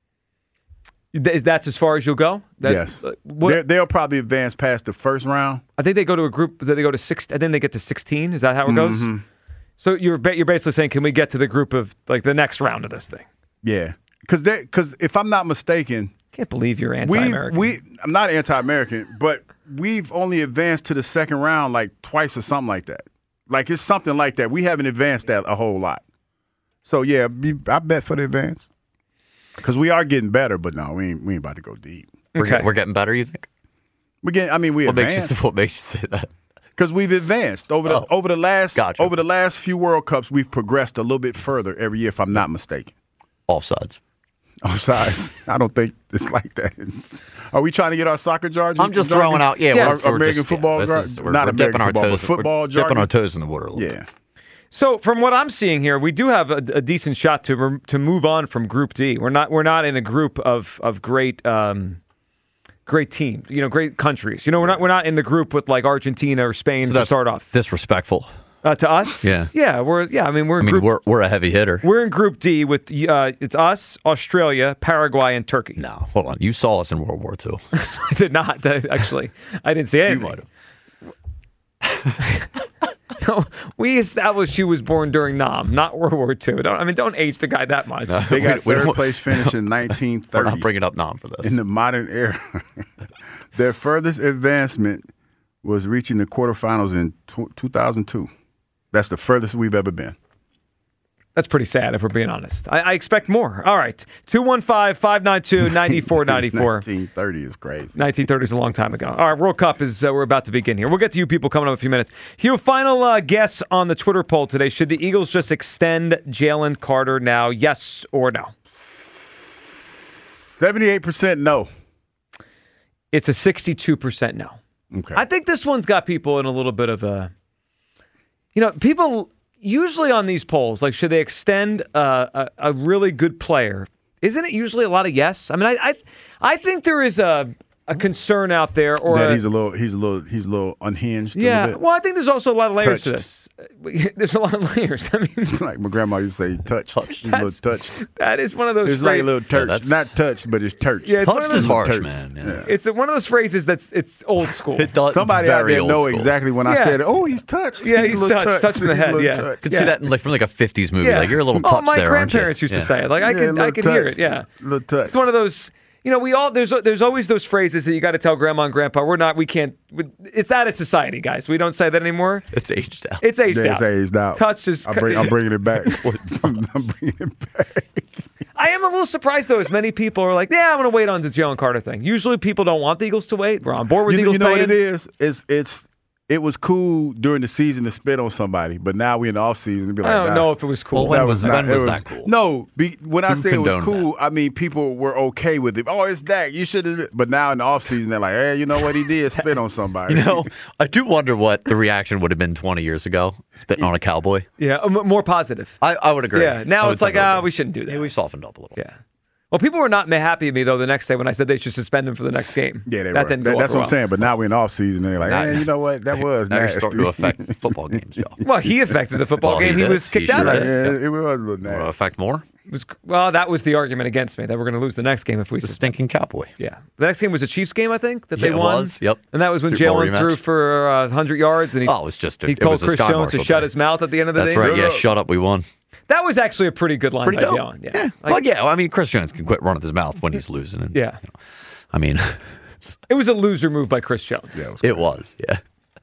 [SPEAKER 2] Is that's as far as you'll go? That-
[SPEAKER 1] yes,
[SPEAKER 2] uh, what-
[SPEAKER 1] They're- they'll probably advance past the first round.
[SPEAKER 2] I think they go to a group. They go to six. And then they get to sixteen. Is that how it goes?
[SPEAKER 1] Mm-hmm.
[SPEAKER 2] So you're ba- you're basically saying, can we get to the group of like the next round of this thing?
[SPEAKER 1] Yeah, because because if I'm not mistaken,
[SPEAKER 2] Can't believe you're
[SPEAKER 1] we
[SPEAKER 2] anti-American.
[SPEAKER 1] we I'm not anti-American, but we've only advanced to the second round like twice or something like that. Like it's something like that. We haven't advanced that a whole lot. So yeah, be, I bet for the advance because we are getting better. But no, we ain't we ain't about to go deep.
[SPEAKER 3] We're,
[SPEAKER 2] Okay.
[SPEAKER 3] get- we're getting better, you think?
[SPEAKER 1] We get. I mean, we
[SPEAKER 3] What makes
[SPEAKER 1] advanced.
[SPEAKER 3] you what makes you say that?
[SPEAKER 1] Because we've advanced over the
[SPEAKER 3] Oh.
[SPEAKER 1] over the last
[SPEAKER 3] Gotcha.
[SPEAKER 1] over the last few World Cups, we've progressed a little bit further every year, if I'm not mistaken.
[SPEAKER 3] Offsides.
[SPEAKER 1] Offsides, I don't think it's like that. Are we trying to get our soccer jargon?
[SPEAKER 3] I'm just
[SPEAKER 1] jargon?
[SPEAKER 3] throwing out. Yeah,
[SPEAKER 2] Yeah.
[SPEAKER 3] we're,
[SPEAKER 1] Our
[SPEAKER 3] we're
[SPEAKER 1] American
[SPEAKER 3] just, yeah,
[SPEAKER 1] football,
[SPEAKER 3] this
[SPEAKER 1] gar-
[SPEAKER 3] is- we're,
[SPEAKER 1] not
[SPEAKER 3] we're
[SPEAKER 1] American
[SPEAKER 3] dipping our
[SPEAKER 1] football,
[SPEAKER 3] toes,
[SPEAKER 1] but football
[SPEAKER 3] we're
[SPEAKER 1] jargon.
[SPEAKER 3] dipping our toes in the water a little bit.
[SPEAKER 1] Yeah,
[SPEAKER 2] So from what I'm seeing here, we do have a, a decent shot to rem- to move on from Group D. We're not we're not in a group of of great um, great teams, you know, great countries. You know, we're not we're not in the group with like Argentina or Spain
[SPEAKER 3] So
[SPEAKER 2] to
[SPEAKER 3] that's
[SPEAKER 2] start off.
[SPEAKER 3] disrespectful.
[SPEAKER 2] Uh, to us,
[SPEAKER 3] Yeah.
[SPEAKER 2] yeah, we're yeah. I mean, we're
[SPEAKER 3] I
[SPEAKER 2] in
[SPEAKER 3] mean,
[SPEAKER 2] group.
[SPEAKER 3] we're we're a heavy hitter.
[SPEAKER 2] We're in Group D with uh, it's us, Australia, Paraguay, and Turkey.
[SPEAKER 3] No, hold on. You saw us in World War Two.
[SPEAKER 2] I did not uh, actually. I didn't see anything.
[SPEAKER 3] might
[SPEAKER 2] No, we established she was born during Nam, not World War Two. Don't, I mean, don't age the guy that much.
[SPEAKER 1] they got
[SPEAKER 3] We- we
[SPEAKER 1] third
[SPEAKER 3] don't-
[SPEAKER 1] place finish in nineteen
[SPEAKER 3] We're not
[SPEAKER 1] thirty
[SPEAKER 3] bringing up Nam for this.
[SPEAKER 1] in the modern era. Their furthest advancement was reaching the quarterfinals in tw- two thousand two. That's the furthest we've ever been.
[SPEAKER 2] That's pretty sad, if we're being honest. I, I expect more. All right. two one five, five nine two, nine four nine four.
[SPEAKER 1] nineteen thirty is crazy.
[SPEAKER 2] nineteen thirty is a long time ago. All right, World Cup is uh, we're about to begin here. We'll get to you people coming up in a few minutes. Hugh, final uh, guess on the Twitter poll today. Should the Eagles just extend Jalen Carter now? Yes or no?
[SPEAKER 1] seventy-eight percent no.
[SPEAKER 2] It's a sixty-two percent no.
[SPEAKER 1] Okay.
[SPEAKER 2] I think this one's got people in a little bit of a, you know, people usually on these polls, like, should they extend uh, a, a really good player? Isn't it usually a lot of yes? I mean, I I, I think there is a, a concern out there, or
[SPEAKER 1] that
[SPEAKER 2] a-
[SPEAKER 1] he's a little, he's a little, he's a little unhinged. a
[SPEAKER 2] yeah.
[SPEAKER 1] little bit.
[SPEAKER 2] Well, I think there's also a lot of layers to
[SPEAKER 1] Touched.
[SPEAKER 2] this. There's a lot of layers. I mean,
[SPEAKER 1] like my grandma used to say, touch. He's a little
[SPEAKER 2] That's-
[SPEAKER 1] touched.
[SPEAKER 2] that is one of those.
[SPEAKER 1] It's like a
[SPEAKER 2] phra-
[SPEAKER 1] little touch,
[SPEAKER 3] that's-
[SPEAKER 1] not touched, but it's touched.
[SPEAKER 2] Yeah, it's one of
[SPEAKER 3] Touched
[SPEAKER 2] those-
[SPEAKER 3] is harsh,
[SPEAKER 1] Turks.
[SPEAKER 3] man. Yeah.
[SPEAKER 1] Yeah.
[SPEAKER 2] It's a, one of those phrases that's it's old school.
[SPEAKER 3] It does.
[SPEAKER 1] Somebody
[SPEAKER 3] it's
[SPEAKER 1] out
[SPEAKER 3] very
[SPEAKER 1] there
[SPEAKER 3] old
[SPEAKER 1] know
[SPEAKER 3] school.
[SPEAKER 1] exactly when I
[SPEAKER 2] Yeah.
[SPEAKER 1] said, "Oh, he's touched."
[SPEAKER 2] Yeah,
[SPEAKER 1] a
[SPEAKER 2] he's
[SPEAKER 1] little
[SPEAKER 2] touched, touched in the
[SPEAKER 1] He's a
[SPEAKER 2] head,
[SPEAKER 1] little
[SPEAKER 2] yeah.
[SPEAKER 1] touched.
[SPEAKER 3] Could see that in, like from like a fifties movie.
[SPEAKER 2] Yeah.
[SPEAKER 3] Like you're a little
[SPEAKER 2] oh,
[SPEAKER 3] touched
[SPEAKER 2] my
[SPEAKER 3] there, aren't you?
[SPEAKER 2] grandparents used
[SPEAKER 3] Yeah.
[SPEAKER 2] to say it. Like I
[SPEAKER 1] Yeah, a
[SPEAKER 2] can, I
[SPEAKER 1] little
[SPEAKER 2] can hear it.
[SPEAKER 1] touched.
[SPEAKER 2] Yeah,
[SPEAKER 1] Little touch.
[SPEAKER 2] it's one of those. You know, we all there's there's always those phrases that you got to tell grandma and grandpa. We're not. We can't. It's out of society, guys. We don't say that anymore.
[SPEAKER 3] It's aged out.
[SPEAKER 2] It's aged
[SPEAKER 1] Yeah,
[SPEAKER 2] out.
[SPEAKER 1] it's aged out.
[SPEAKER 2] Touch is.
[SPEAKER 1] I'm, bring, I'm bringing it back. I'm, I'm bringing it back.
[SPEAKER 2] I am a little surprised though, as many people are like, "Yeah, I'm going to wait on the Jalen Carter thing." Usually, people don't want the Eagles to wait. We're on board with
[SPEAKER 1] You,
[SPEAKER 2] the Eagles
[SPEAKER 1] you know
[SPEAKER 2] paying.
[SPEAKER 1] what it is? It's it's it was cool during the season to spit on somebody, but now we in the off season to be like,
[SPEAKER 2] I don't
[SPEAKER 1] nah,
[SPEAKER 2] know if it was cool.
[SPEAKER 3] Well, when
[SPEAKER 1] that
[SPEAKER 3] was,
[SPEAKER 1] not-
[SPEAKER 3] when
[SPEAKER 1] it
[SPEAKER 3] was that cool?
[SPEAKER 1] No, be, when I
[SPEAKER 3] Who
[SPEAKER 1] say it was
[SPEAKER 3] condoned
[SPEAKER 1] cool, I mean people were okay with it. Oh, it's Dak. You should have. But now in the off season, they're like, hey, you know what he did? Spit on somebody.
[SPEAKER 3] You know, I do wonder what the reaction would have been twenty years ago, spitting on a cowboy.
[SPEAKER 2] Yeah, uh, m- more positive.
[SPEAKER 3] I, I would agree.
[SPEAKER 2] Yeah, now
[SPEAKER 3] I would
[SPEAKER 2] it's like,
[SPEAKER 3] think I would
[SPEAKER 2] ah,
[SPEAKER 3] agree.
[SPEAKER 2] we shouldn't do that.
[SPEAKER 3] Yeah, we softened up a little.
[SPEAKER 2] Yeah. Well, people were not ma- happy at me, though, the next day when I said they should suspend him for the next game.
[SPEAKER 1] Yeah, they
[SPEAKER 2] that
[SPEAKER 1] were.
[SPEAKER 2] Didn't
[SPEAKER 1] That-
[SPEAKER 2] go
[SPEAKER 1] that's
[SPEAKER 2] over
[SPEAKER 1] what I'm
[SPEAKER 2] well.
[SPEAKER 1] saying. But now we're in off season, they're like,
[SPEAKER 3] Now-
[SPEAKER 1] hey, you know what? That was
[SPEAKER 3] Now you're
[SPEAKER 1] nasty.
[SPEAKER 3] starting to affect football games, y'all.
[SPEAKER 2] Well, he affected the football
[SPEAKER 3] Well, he
[SPEAKER 2] game. He,
[SPEAKER 3] did.
[SPEAKER 2] was kicked
[SPEAKER 3] He
[SPEAKER 2] out
[SPEAKER 3] sure
[SPEAKER 2] of it.
[SPEAKER 3] did.
[SPEAKER 1] Yeah, it was a little
[SPEAKER 3] Will it
[SPEAKER 1] nasty.
[SPEAKER 3] affect more?
[SPEAKER 2] It was- Well, that was the argument against me, that we're going to lose the next game if we
[SPEAKER 3] It's a
[SPEAKER 2] suspend.
[SPEAKER 3] stinking cowboy.
[SPEAKER 2] Yeah. The next game was a Chiefs game, I think, that
[SPEAKER 3] Yeah,
[SPEAKER 2] they
[SPEAKER 3] it
[SPEAKER 2] won.
[SPEAKER 3] was. Yep.
[SPEAKER 2] And that was when
[SPEAKER 3] Super Bowl
[SPEAKER 2] Jalen threw
[SPEAKER 3] rematch.
[SPEAKER 2] for uh, one hundred yards, and he,
[SPEAKER 3] Oh, it was just a,
[SPEAKER 2] he
[SPEAKER 3] it
[SPEAKER 2] told
[SPEAKER 3] was a
[SPEAKER 2] Chris
[SPEAKER 3] Scott
[SPEAKER 2] Jones to
[SPEAKER 3] Marshall
[SPEAKER 2] shut
[SPEAKER 3] day.
[SPEAKER 2] his mouth at the end of the
[SPEAKER 3] That's
[SPEAKER 2] day.
[SPEAKER 3] right. Yeah, shut up. We won.
[SPEAKER 2] That was actually a pretty good line
[SPEAKER 3] Pretty
[SPEAKER 2] by
[SPEAKER 3] dope.
[SPEAKER 2] Jalen. Yeah.
[SPEAKER 3] Yeah.
[SPEAKER 2] Like,
[SPEAKER 3] well, yeah. I mean, Chris Jones can quit running his mouth when he's losing. And,
[SPEAKER 2] yeah.
[SPEAKER 3] I mean,
[SPEAKER 2] It was a loser move by Chris Jones.
[SPEAKER 1] Yeah, it was
[SPEAKER 3] it was. Yeah.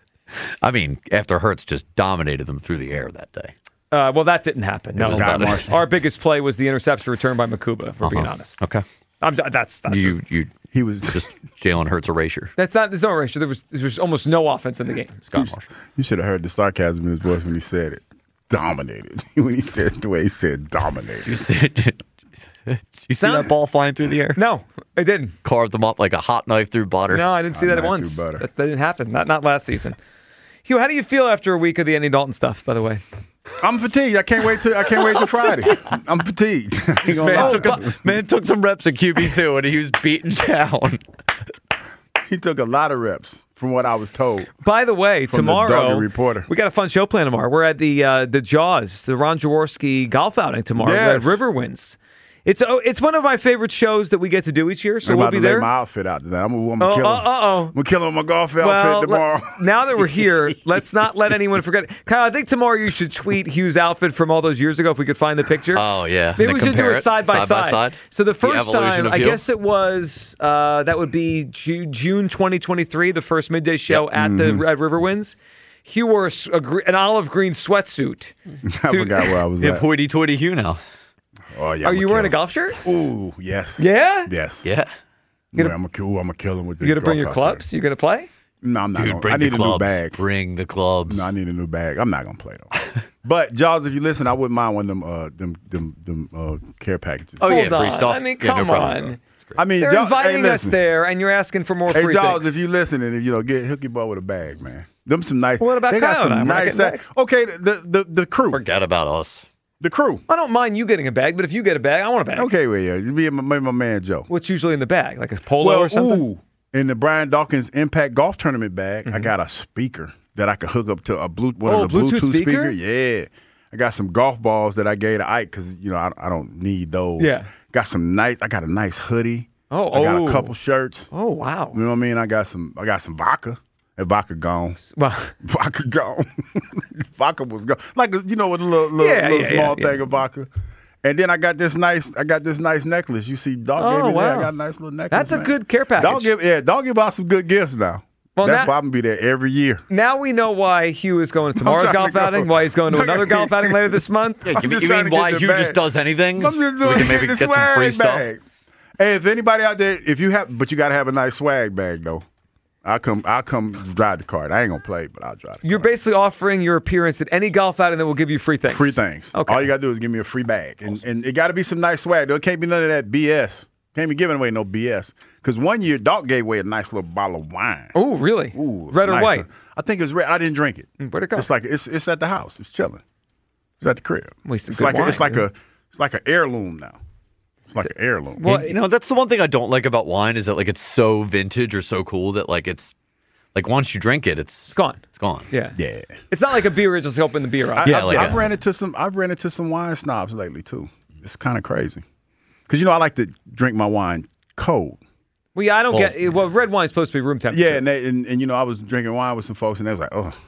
[SPEAKER 3] I mean, after Hurts just dominated them through the air that day.
[SPEAKER 2] Uh, well, that didn't happen. No,
[SPEAKER 3] was Scott
[SPEAKER 1] Marshall.
[SPEAKER 2] Our biggest play was the interception return by Makuba. If we're being
[SPEAKER 3] Uh-huh.
[SPEAKER 2] honest.
[SPEAKER 3] Okay.
[SPEAKER 2] I'm, that's that's
[SPEAKER 3] You you
[SPEAKER 1] He was
[SPEAKER 3] just Jalen Hurts erasure.
[SPEAKER 2] that's not. There's no ratio. There was there was almost no offense in the game.
[SPEAKER 3] Scott Marshall.
[SPEAKER 1] You should have heard the sarcasm in his voice when he said it. Dominated. When he said the way he said dominated.
[SPEAKER 3] You see, you see
[SPEAKER 2] Sound-
[SPEAKER 3] that ball flying through the air?
[SPEAKER 2] No, I didn't.
[SPEAKER 3] Carved them up like a hot knife through butter.
[SPEAKER 2] No, I didn't see
[SPEAKER 1] Hot
[SPEAKER 2] that
[SPEAKER 1] knife
[SPEAKER 2] once.
[SPEAKER 1] through butter.
[SPEAKER 2] That, that didn't happen. Not not last season. Hugh, how do you feel after a week of the Andy Dalton stuff? By the way,
[SPEAKER 1] I'm fatigued. I can't wait till I can't wait till Friday. I'm fatigued. I ain't gonna
[SPEAKER 3] Man,
[SPEAKER 1] lie.
[SPEAKER 3] took a, man took some reps at Q B two and he was beaten down.
[SPEAKER 1] He took a lot of reps from what I was told.
[SPEAKER 2] by the way,
[SPEAKER 1] From the
[SPEAKER 2] tomorrow
[SPEAKER 1] Duggar Reporter.
[SPEAKER 2] we got a fun show planned tomorrow. We're at the uh, the Jaws, the Ron Jaworski golf outing tomorrow. We're
[SPEAKER 1] Yes.
[SPEAKER 2] at Riverwinds. It's oh, it's one of my favorite shows that we get to do each year. So
[SPEAKER 1] I'm
[SPEAKER 2] we'll
[SPEAKER 1] about
[SPEAKER 2] be
[SPEAKER 1] to lay
[SPEAKER 2] there.
[SPEAKER 1] my outfit out today. I'm gonna, I'm
[SPEAKER 2] Oh,
[SPEAKER 1] gonna kill
[SPEAKER 2] uh,
[SPEAKER 1] him.
[SPEAKER 2] uh-oh.
[SPEAKER 1] I'm gonna kill him with my golf
[SPEAKER 2] Well,
[SPEAKER 1] outfit
[SPEAKER 2] let-
[SPEAKER 1] tomorrow.
[SPEAKER 2] now that we're here, let's not let anyone forget. Kyle, I think tomorrow you should tweet Hugh's outfit from all those years ago if we could find the picture.
[SPEAKER 3] Oh, yeah.
[SPEAKER 2] Maybe
[SPEAKER 3] And
[SPEAKER 2] we should do
[SPEAKER 3] compare
[SPEAKER 2] a
[SPEAKER 3] it
[SPEAKER 2] side by
[SPEAKER 3] side by
[SPEAKER 2] side.
[SPEAKER 3] side.
[SPEAKER 2] So the
[SPEAKER 3] The
[SPEAKER 2] first
[SPEAKER 3] evolution
[SPEAKER 2] time,
[SPEAKER 3] of
[SPEAKER 2] I
[SPEAKER 3] Hugh.
[SPEAKER 2] guess it was, uh, that would be Ju- June twenty twenty-three, the first midday show
[SPEAKER 3] Yep.
[SPEAKER 2] at
[SPEAKER 1] Mm-hmm.
[SPEAKER 2] the at Riverwinds. Hugh wore a s- a gr- an olive green sweatsuit.
[SPEAKER 1] I forgot where I was
[SPEAKER 3] You have
[SPEAKER 1] at.
[SPEAKER 3] hoity-toity Hugh now.
[SPEAKER 1] Oh yeah.
[SPEAKER 2] Are
[SPEAKER 1] I'ma
[SPEAKER 2] you wearing a
[SPEAKER 1] kill
[SPEAKER 2] golf shirt?
[SPEAKER 1] him. Ooh, yes.
[SPEAKER 2] Yeah?
[SPEAKER 1] Yes.
[SPEAKER 3] Yeah.
[SPEAKER 1] Yeah, I'm gonna kill. I'm gonna kill him with this.
[SPEAKER 2] You gonna bring your
[SPEAKER 1] golf
[SPEAKER 2] clubs?
[SPEAKER 1] outfit.
[SPEAKER 2] You gonna play?
[SPEAKER 1] No, I'm not.
[SPEAKER 3] Dude,
[SPEAKER 1] gonna,
[SPEAKER 3] bring
[SPEAKER 1] I need
[SPEAKER 3] the
[SPEAKER 1] a
[SPEAKER 3] clubs.
[SPEAKER 1] new bag.
[SPEAKER 3] Bring the clubs.
[SPEAKER 1] No, I need a new bag. I'm not gonna play though. But Jaws, if you listen, I wouldn't mind one of them, uh, them, them, them uh, care packages.
[SPEAKER 3] Oh, yeah,
[SPEAKER 2] Hold
[SPEAKER 3] free
[SPEAKER 2] on.
[SPEAKER 3] stuff.
[SPEAKER 2] I mean,
[SPEAKER 3] Yeah, no
[SPEAKER 2] come
[SPEAKER 3] problem.
[SPEAKER 2] on.
[SPEAKER 1] I mean,
[SPEAKER 2] They're
[SPEAKER 1] Jaws,
[SPEAKER 2] inviting
[SPEAKER 1] hey,
[SPEAKER 2] us
[SPEAKER 1] listen.
[SPEAKER 2] there, and you're asking for more
[SPEAKER 1] Hey,
[SPEAKER 2] free
[SPEAKER 1] Jaws,
[SPEAKER 2] things.
[SPEAKER 1] if you listening, if you know, get hook your boy with a bag, man. Them some nice.
[SPEAKER 2] What about
[SPEAKER 1] they got
[SPEAKER 2] Kyle and I?
[SPEAKER 1] some
[SPEAKER 2] We're not
[SPEAKER 1] nice.
[SPEAKER 2] getting bags?
[SPEAKER 1] Okay, the the the crew,
[SPEAKER 3] Forget about us.
[SPEAKER 1] the crew.
[SPEAKER 2] I don't mind you getting a bag, but if you get a bag, I want a bag.
[SPEAKER 1] Okay, well, yeah, you be my, maybe my man Joe.
[SPEAKER 2] What's usually in the bag? Like a polo
[SPEAKER 1] Well,
[SPEAKER 2] or something?
[SPEAKER 1] ooh, in the Brian Dawkins Impact Golf Tournament bag,
[SPEAKER 2] Mm-hmm.
[SPEAKER 1] I got a speaker that I could hook up to a blue one
[SPEAKER 2] Oh,
[SPEAKER 1] of the
[SPEAKER 2] Bluetooth
[SPEAKER 1] Bluetooth
[SPEAKER 2] speaker?
[SPEAKER 1] Yeah, I got some golf balls that I gave to Ike because you know I, I don't need those.
[SPEAKER 2] Yeah.
[SPEAKER 1] got some nice. I got a nice hoodie.
[SPEAKER 2] Oh,
[SPEAKER 1] I got
[SPEAKER 2] oh.
[SPEAKER 1] a couple shirts.
[SPEAKER 2] Oh, wow.
[SPEAKER 1] You know what I mean? I got some. I got some vodka. That vodka gone.
[SPEAKER 2] Well,
[SPEAKER 1] Vodka gone. Vodka was gone. Like a, you know, with a little, little,
[SPEAKER 2] Yeah,
[SPEAKER 1] little
[SPEAKER 2] yeah,
[SPEAKER 1] small
[SPEAKER 2] yeah,
[SPEAKER 1] thing
[SPEAKER 2] yeah.
[SPEAKER 1] of vodka. And then I got this nice. I got this nice necklace. You see, dog
[SPEAKER 2] Oh,
[SPEAKER 1] gave me that.
[SPEAKER 2] wow.
[SPEAKER 1] I got a nice little necklace.
[SPEAKER 2] That's a
[SPEAKER 1] man.
[SPEAKER 2] good care package.
[SPEAKER 1] Dog give yeah. Dog give out some good gifts now.
[SPEAKER 2] Well,
[SPEAKER 1] That's
[SPEAKER 2] now-
[SPEAKER 1] why I'm gonna be there every year.
[SPEAKER 2] now we know why Hugh is going to tomorrow's
[SPEAKER 1] trying to
[SPEAKER 2] golf
[SPEAKER 1] go.
[SPEAKER 2] outing, why he's going to another golf outing later this month.
[SPEAKER 3] Yeah,
[SPEAKER 1] I'm
[SPEAKER 3] you,
[SPEAKER 1] just
[SPEAKER 3] you
[SPEAKER 1] trying
[SPEAKER 3] mean
[SPEAKER 1] to get
[SPEAKER 3] why
[SPEAKER 1] the
[SPEAKER 3] Hugh
[SPEAKER 1] bag.
[SPEAKER 3] just does anything?
[SPEAKER 1] I'm just
[SPEAKER 3] we
[SPEAKER 1] doing
[SPEAKER 3] can maybe
[SPEAKER 1] the
[SPEAKER 3] get some
[SPEAKER 1] swag
[SPEAKER 3] free stuff.
[SPEAKER 1] bag. Hey, if anybody out there, if you have, but you got to have a nice swag bag though. I'll come. I'll come drive the cart. I ain't gonna play, but I'll drive. The
[SPEAKER 2] You're
[SPEAKER 1] cart.
[SPEAKER 2] basically offering your appearance at any golf outing that will give you free things.
[SPEAKER 1] Free things.
[SPEAKER 2] Okay.
[SPEAKER 1] All you gotta do is give me a free bag, and and it got to be some nice swag. There can't be none of that B S. Can't be giving away no B S. Because one year, Doc gave away a nice little bottle of wine.
[SPEAKER 2] Oh, really?
[SPEAKER 1] Ooh,
[SPEAKER 2] Red or
[SPEAKER 1] nice.
[SPEAKER 2] white?
[SPEAKER 1] I think it was red. I didn't drink it.
[SPEAKER 2] Where'd it go?
[SPEAKER 1] It's like it's it's at the house. It's chilling. It's at the crib.
[SPEAKER 2] Wasted
[SPEAKER 1] It's
[SPEAKER 2] good
[SPEAKER 1] like a,
[SPEAKER 2] wine,
[SPEAKER 1] it's like
[SPEAKER 2] dude.
[SPEAKER 1] a it's like an heirloom now. It's like an heirloom.
[SPEAKER 2] Well,
[SPEAKER 3] You know, that's the one thing I don't like about wine is that like it's so vintage or so cool that like it's like once you drink it, it's
[SPEAKER 2] It's gone.
[SPEAKER 3] it's gone.
[SPEAKER 2] Yeah.
[SPEAKER 1] yeah.
[SPEAKER 2] It's not like a beer, you just open the beer up.
[SPEAKER 1] I,
[SPEAKER 3] Yeah,
[SPEAKER 1] I've,
[SPEAKER 3] like
[SPEAKER 1] I've
[SPEAKER 3] a-
[SPEAKER 1] ran into some. I've ran into some wine snobs lately too. It's kind of crazy. Because you know I like to drink my wine cold.
[SPEAKER 2] Well, yeah, I don't
[SPEAKER 3] Well-
[SPEAKER 2] get. Well, red wine's supposed to be room temperature.
[SPEAKER 1] Yeah, and, they, and and you know I was drinking wine with some folks, and they was like, oh,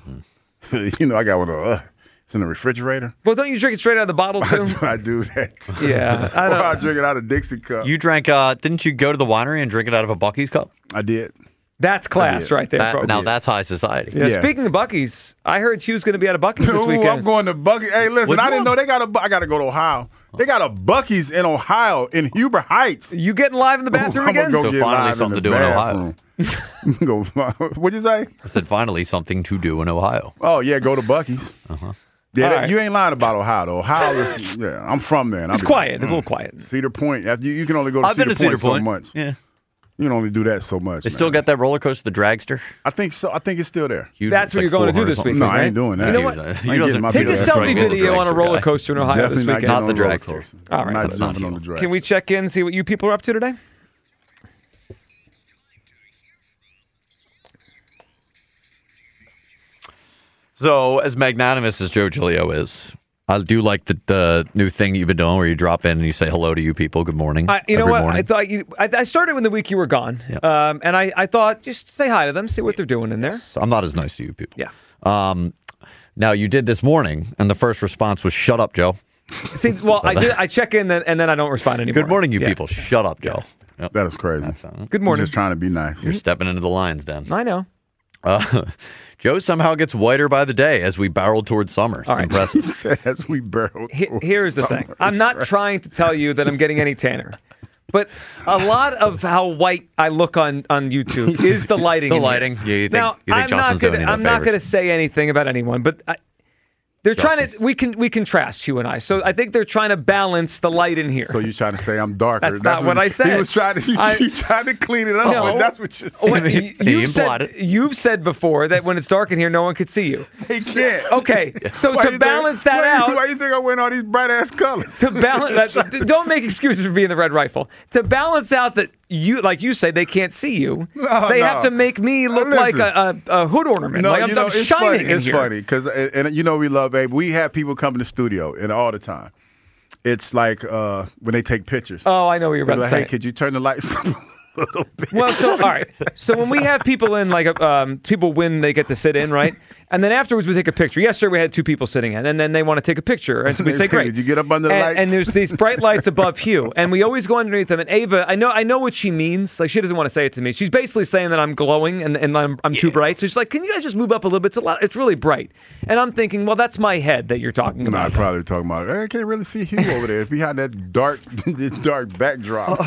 [SPEAKER 1] you know I got one of uh, it's in the refrigerator.
[SPEAKER 2] Well, don't you drink it straight out of the bottle too?
[SPEAKER 1] I do that.
[SPEAKER 2] Yeah, I
[SPEAKER 1] or
[SPEAKER 2] don't-
[SPEAKER 1] I drink it out of Dixie cup.
[SPEAKER 3] You drank uh didn't you go to the winery and drink it out of a Bucky's cup?
[SPEAKER 1] I did.
[SPEAKER 2] That's class
[SPEAKER 1] Yeah.
[SPEAKER 2] right there,
[SPEAKER 3] That-
[SPEAKER 2] folks.
[SPEAKER 3] now that's high society.
[SPEAKER 2] yeah,
[SPEAKER 1] Yeah.
[SPEAKER 2] Speaking of Buc-ee's, I heard Hugh's going to be at a Buc-ee's this
[SPEAKER 1] Ooh,
[SPEAKER 2] weekend.
[SPEAKER 1] I'm going to Bucky. Hey, listen,
[SPEAKER 3] Which
[SPEAKER 1] I didn't
[SPEAKER 3] one?
[SPEAKER 1] know they got a. I got to go to Ohio. They got a Buc-ee's in Ohio in Huber Heights.
[SPEAKER 2] You getting live in the bathroom
[SPEAKER 1] I'm
[SPEAKER 2] again?
[SPEAKER 1] gonna go
[SPEAKER 3] So
[SPEAKER 1] get
[SPEAKER 3] finally
[SPEAKER 1] live
[SPEAKER 3] something
[SPEAKER 1] in
[SPEAKER 3] to
[SPEAKER 1] the
[SPEAKER 3] do in Ohio.
[SPEAKER 1] bathroom. Go, what'd you say?
[SPEAKER 3] I said, finally, something to do in Ohio.
[SPEAKER 1] Oh yeah, go to Buc-ee's. Uh-huh. Yeah,
[SPEAKER 2] All
[SPEAKER 1] that,
[SPEAKER 2] right.
[SPEAKER 1] you ain't lying about Ohio though. Ohio is, yeah, I'm from there. and
[SPEAKER 2] It's
[SPEAKER 1] I'll be
[SPEAKER 2] quiet.
[SPEAKER 1] like,
[SPEAKER 2] It's a little quiet.
[SPEAKER 1] Cedar Point. After you, you can only go to
[SPEAKER 3] I've
[SPEAKER 1] Cedar
[SPEAKER 3] been to Cedar
[SPEAKER 1] Point so
[SPEAKER 3] Point.
[SPEAKER 1] much.
[SPEAKER 3] Yeah.
[SPEAKER 1] You can only do that so much.
[SPEAKER 3] They still
[SPEAKER 1] man.
[SPEAKER 3] got that roller coaster, the dragster.
[SPEAKER 1] I think so. I think it's still there.
[SPEAKER 3] Huge.
[SPEAKER 2] That's
[SPEAKER 3] It's
[SPEAKER 2] what
[SPEAKER 3] like
[SPEAKER 2] you're going to do
[SPEAKER 3] four hundred
[SPEAKER 2] this
[SPEAKER 3] something.
[SPEAKER 2] weekend,
[SPEAKER 1] No, I
[SPEAKER 2] right?
[SPEAKER 1] ain't doing that.
[SPEAKER 2] You know
[SPEAKER 3] He
[SPEAKER 2] what?
[SPEAKER 3] was, uh,
[SPEAKER 1] I
[SPEAKER 3] he
[SPEAKER 1] ain't
[SPEAKER 3] doesn't
[SPEAKER 1] getting my
[SPEAKER 2] Take a
[SPEAKER 1] big ass
[SPEAKER 2] selfie
[SPEAKER 1] right here.
[SPEAKER 2] video on a roller coaster in Ohio
[SPEAKER 1] Definitely
[SPEAKER 2] this
[SPEAKER 1] not
[SPEAKER 2] weekend.
[SPEAKER 1] getting
[SPEAKER 3] Not
[SPEAKER 1] on
[SPEAKER 3] the
[SPEAKER 1] the roller
[SPEAKER 3] dragster.
[SPEAKER 1] coaster.
[SPEAKER 2] All right,
[SPEAKER 1] I'm not
[SPEAKER 2] that's
[SPEAKER 3] not
[SPEAKER 1] jumping on the
[SPEAKER 3] you.
[SPEAKER 1] dragster.
[SPEAKER 2] Can we check in and see what you people are up to today?
[SPEAKER 3] So, as magnanimous as Joe Giglio is, I do like the, the new thing you've been doing where you drop in and you say hello to you people. Good morning.
[SPEAKER 2] I, you know
[SPEAKER 3] every
[SPEAKER 2] what?
[SPEAKER 3] morning.
[SPEAKER 2] I thought you. I, I started when the week you were gone, um, and I, I thought just say hi to them, see what they're doing in there.
[SPEAKER 3] So I'm not as nice to you people.
[SPEAKER 2] Yeah.
[SPEAKER 3] Um, now, you did this morning, and the first response was, shut up, Joe.
[SPEAKER 2] See, well, I did. I check in then, and then I don't respond anymore.
[SPEAKER 3] Good morning, you
[SPEAKER 2] Yeah.
[SPEAKER 3] people. Shut up, Joe. Yep.
[SPEAKER 1] That is crazy.
[SPEAKER 3] That's, uh,
[SPEAKER 2] Good
[SPEAKER 1] He's
[SPEAKER 2] morning.
[SPEAKER 1] just trying to be nice.
[SPEAKER 3] You're stepping into the lion's den.
[SPEAKER 2] I know.
[SPEAKER 3] Uh, Joe somehow gets whiter by the day as we barrel towards summer. It's
[SPEAKER 2] All right.
[SPEAKER 3] impressive.
[SPEAKER 1] He said as we barreled.
[SPEAKER 2] He-
[SPEAKER 1] towards
[SPEAKER 2] here's the
[SPEAKER 1] summer.
[SPEAKER 2] thing. I'm not trying to tell you that I'm getting any tanner, but a lot of how white I look on, on YouTube is the lighting.
[SPEAKER 3] The
[SPEAKER 2] in here.
[SPEAKER 3] lighting. Yeah, you think-
[SPEAKER 2] now,
[SPEAKER 3] you think
[SPEAKER 2] I'm
[SPEAKER 3] Justin's
[SPEAKER 2] not
[SPEAKER 3] doing
[SPEAKER 2] gonna,
[SPEAKER 3] you no
[SPEAKER 2] I'm not
[SPEAKER 3] favors.
[SPEAKER 2] going to say anything about anyone, but I, they're trying to. We can we contrast you and I. So I think they're trying to balance the light in here.
[SPEAKER 1] So you trying to say I'm darker?
[SPEAKER 2] That's not what I said.
[SPEAKER 1] He was trying to. He,
[SPEAKER 2] I-
[SPEAKER 1] he tried to clean it up.
[SPEAKER 2] No.
[SPEAKER 1] But that's what you're
[SPEAKER 2] Well,
[SPEAKER 1] saying.
[SPEAKER 2] you-
[SPEAKER 3] He
[SPEAKER 2] you've,
[SPEAKER 3] implied
[SPEAKER 2] said,
[SPEAKER 3] it.
[SPEAKER 2] you've said before that when it's dark in here, no one could see you.
[SPEAKER 1] He can't.
[SPEAKER 2] Okay, so
[SPEAKER 1] Why
[SPEAKER 2] to
[SPEAKER 1] you
[SPEAKER 2] balance
[SPEAKER 1] think,
[SPEAKER 2] that
[SPEAKER 1] why,
[SPEAKER 2] out,
[SPEAKER 1] why you think I went all these bright ass colors?
[SPEAKER 2] to balance that, don't make excuses for being the Red Rifle. To balance out that you, like you say, they can't see you.
[SPEAKER 1] No,
[SPEAKER 2] they
[SPEAKER 1] no.
[SPEAKER 2] have to make me look
[SPEAKER 1] Listen.
[SPEAKER 2] like a, a, a hood ornament.
[SPEAKER 1] No,
[SPEAKER 2] like I'm,
[SPEAKER 1] you know,
[SPEAKER 2] I'm
[SPEAKER 1] it's
[SPEAKER 2] shining
[SPEAKER 1] funny.
[SPEAKER 2] in
[SPEAKER 1] It's
[SPEAKER 2] here.
[SPEAKER 1] funny because, and, and you know, we love Abe. We have people come to the studio and all the time. It's like uh, when they take pictures.
[SPEAKER 2] Oh, I know what you're
[SPEAKER 1] They're
[SPEAKER 2] about
[SPEAKER 1] like,
[SPEAKER 2] to say.
[SPEAKER 1] hey, could you turn the lights up a little bit?
[SPEAKER 2] Well, so all right. So when we have people in, like um, people win, they get to sit in, right? And then afterwards we take a picture. Yesterday we had two people sitting in, and then they want to take a picture, and so we
[SPEAKER 1] They
[SPEAKER 2] say,
[SPEAKER 1] say,
[SPEAKER 2] "Great."
[SPEAKER 1] "Did you get up under the
[SPEAKER 2] and,
[SPEAKER 1] lights?"
[SPEAKER 2] And there's these bright lights above Hugh, and we always go underneath them. And Ava, I know, I know what she means. Like she doesn't want to say it to me. She's basically saying that I'm glowing and, and I'm, I'm too bright. So she's like, "Can you guys just move up a little bit? It's a lot. It's really bright." And I'm thinking, well, that's my head that you're talking
[SPEAKER 1] No, I'm
[SPEAKER 2] about.
[SPEAKER 1] probably talking about. I can't really see Hugh over there. It's behind that dark, dark backdrop.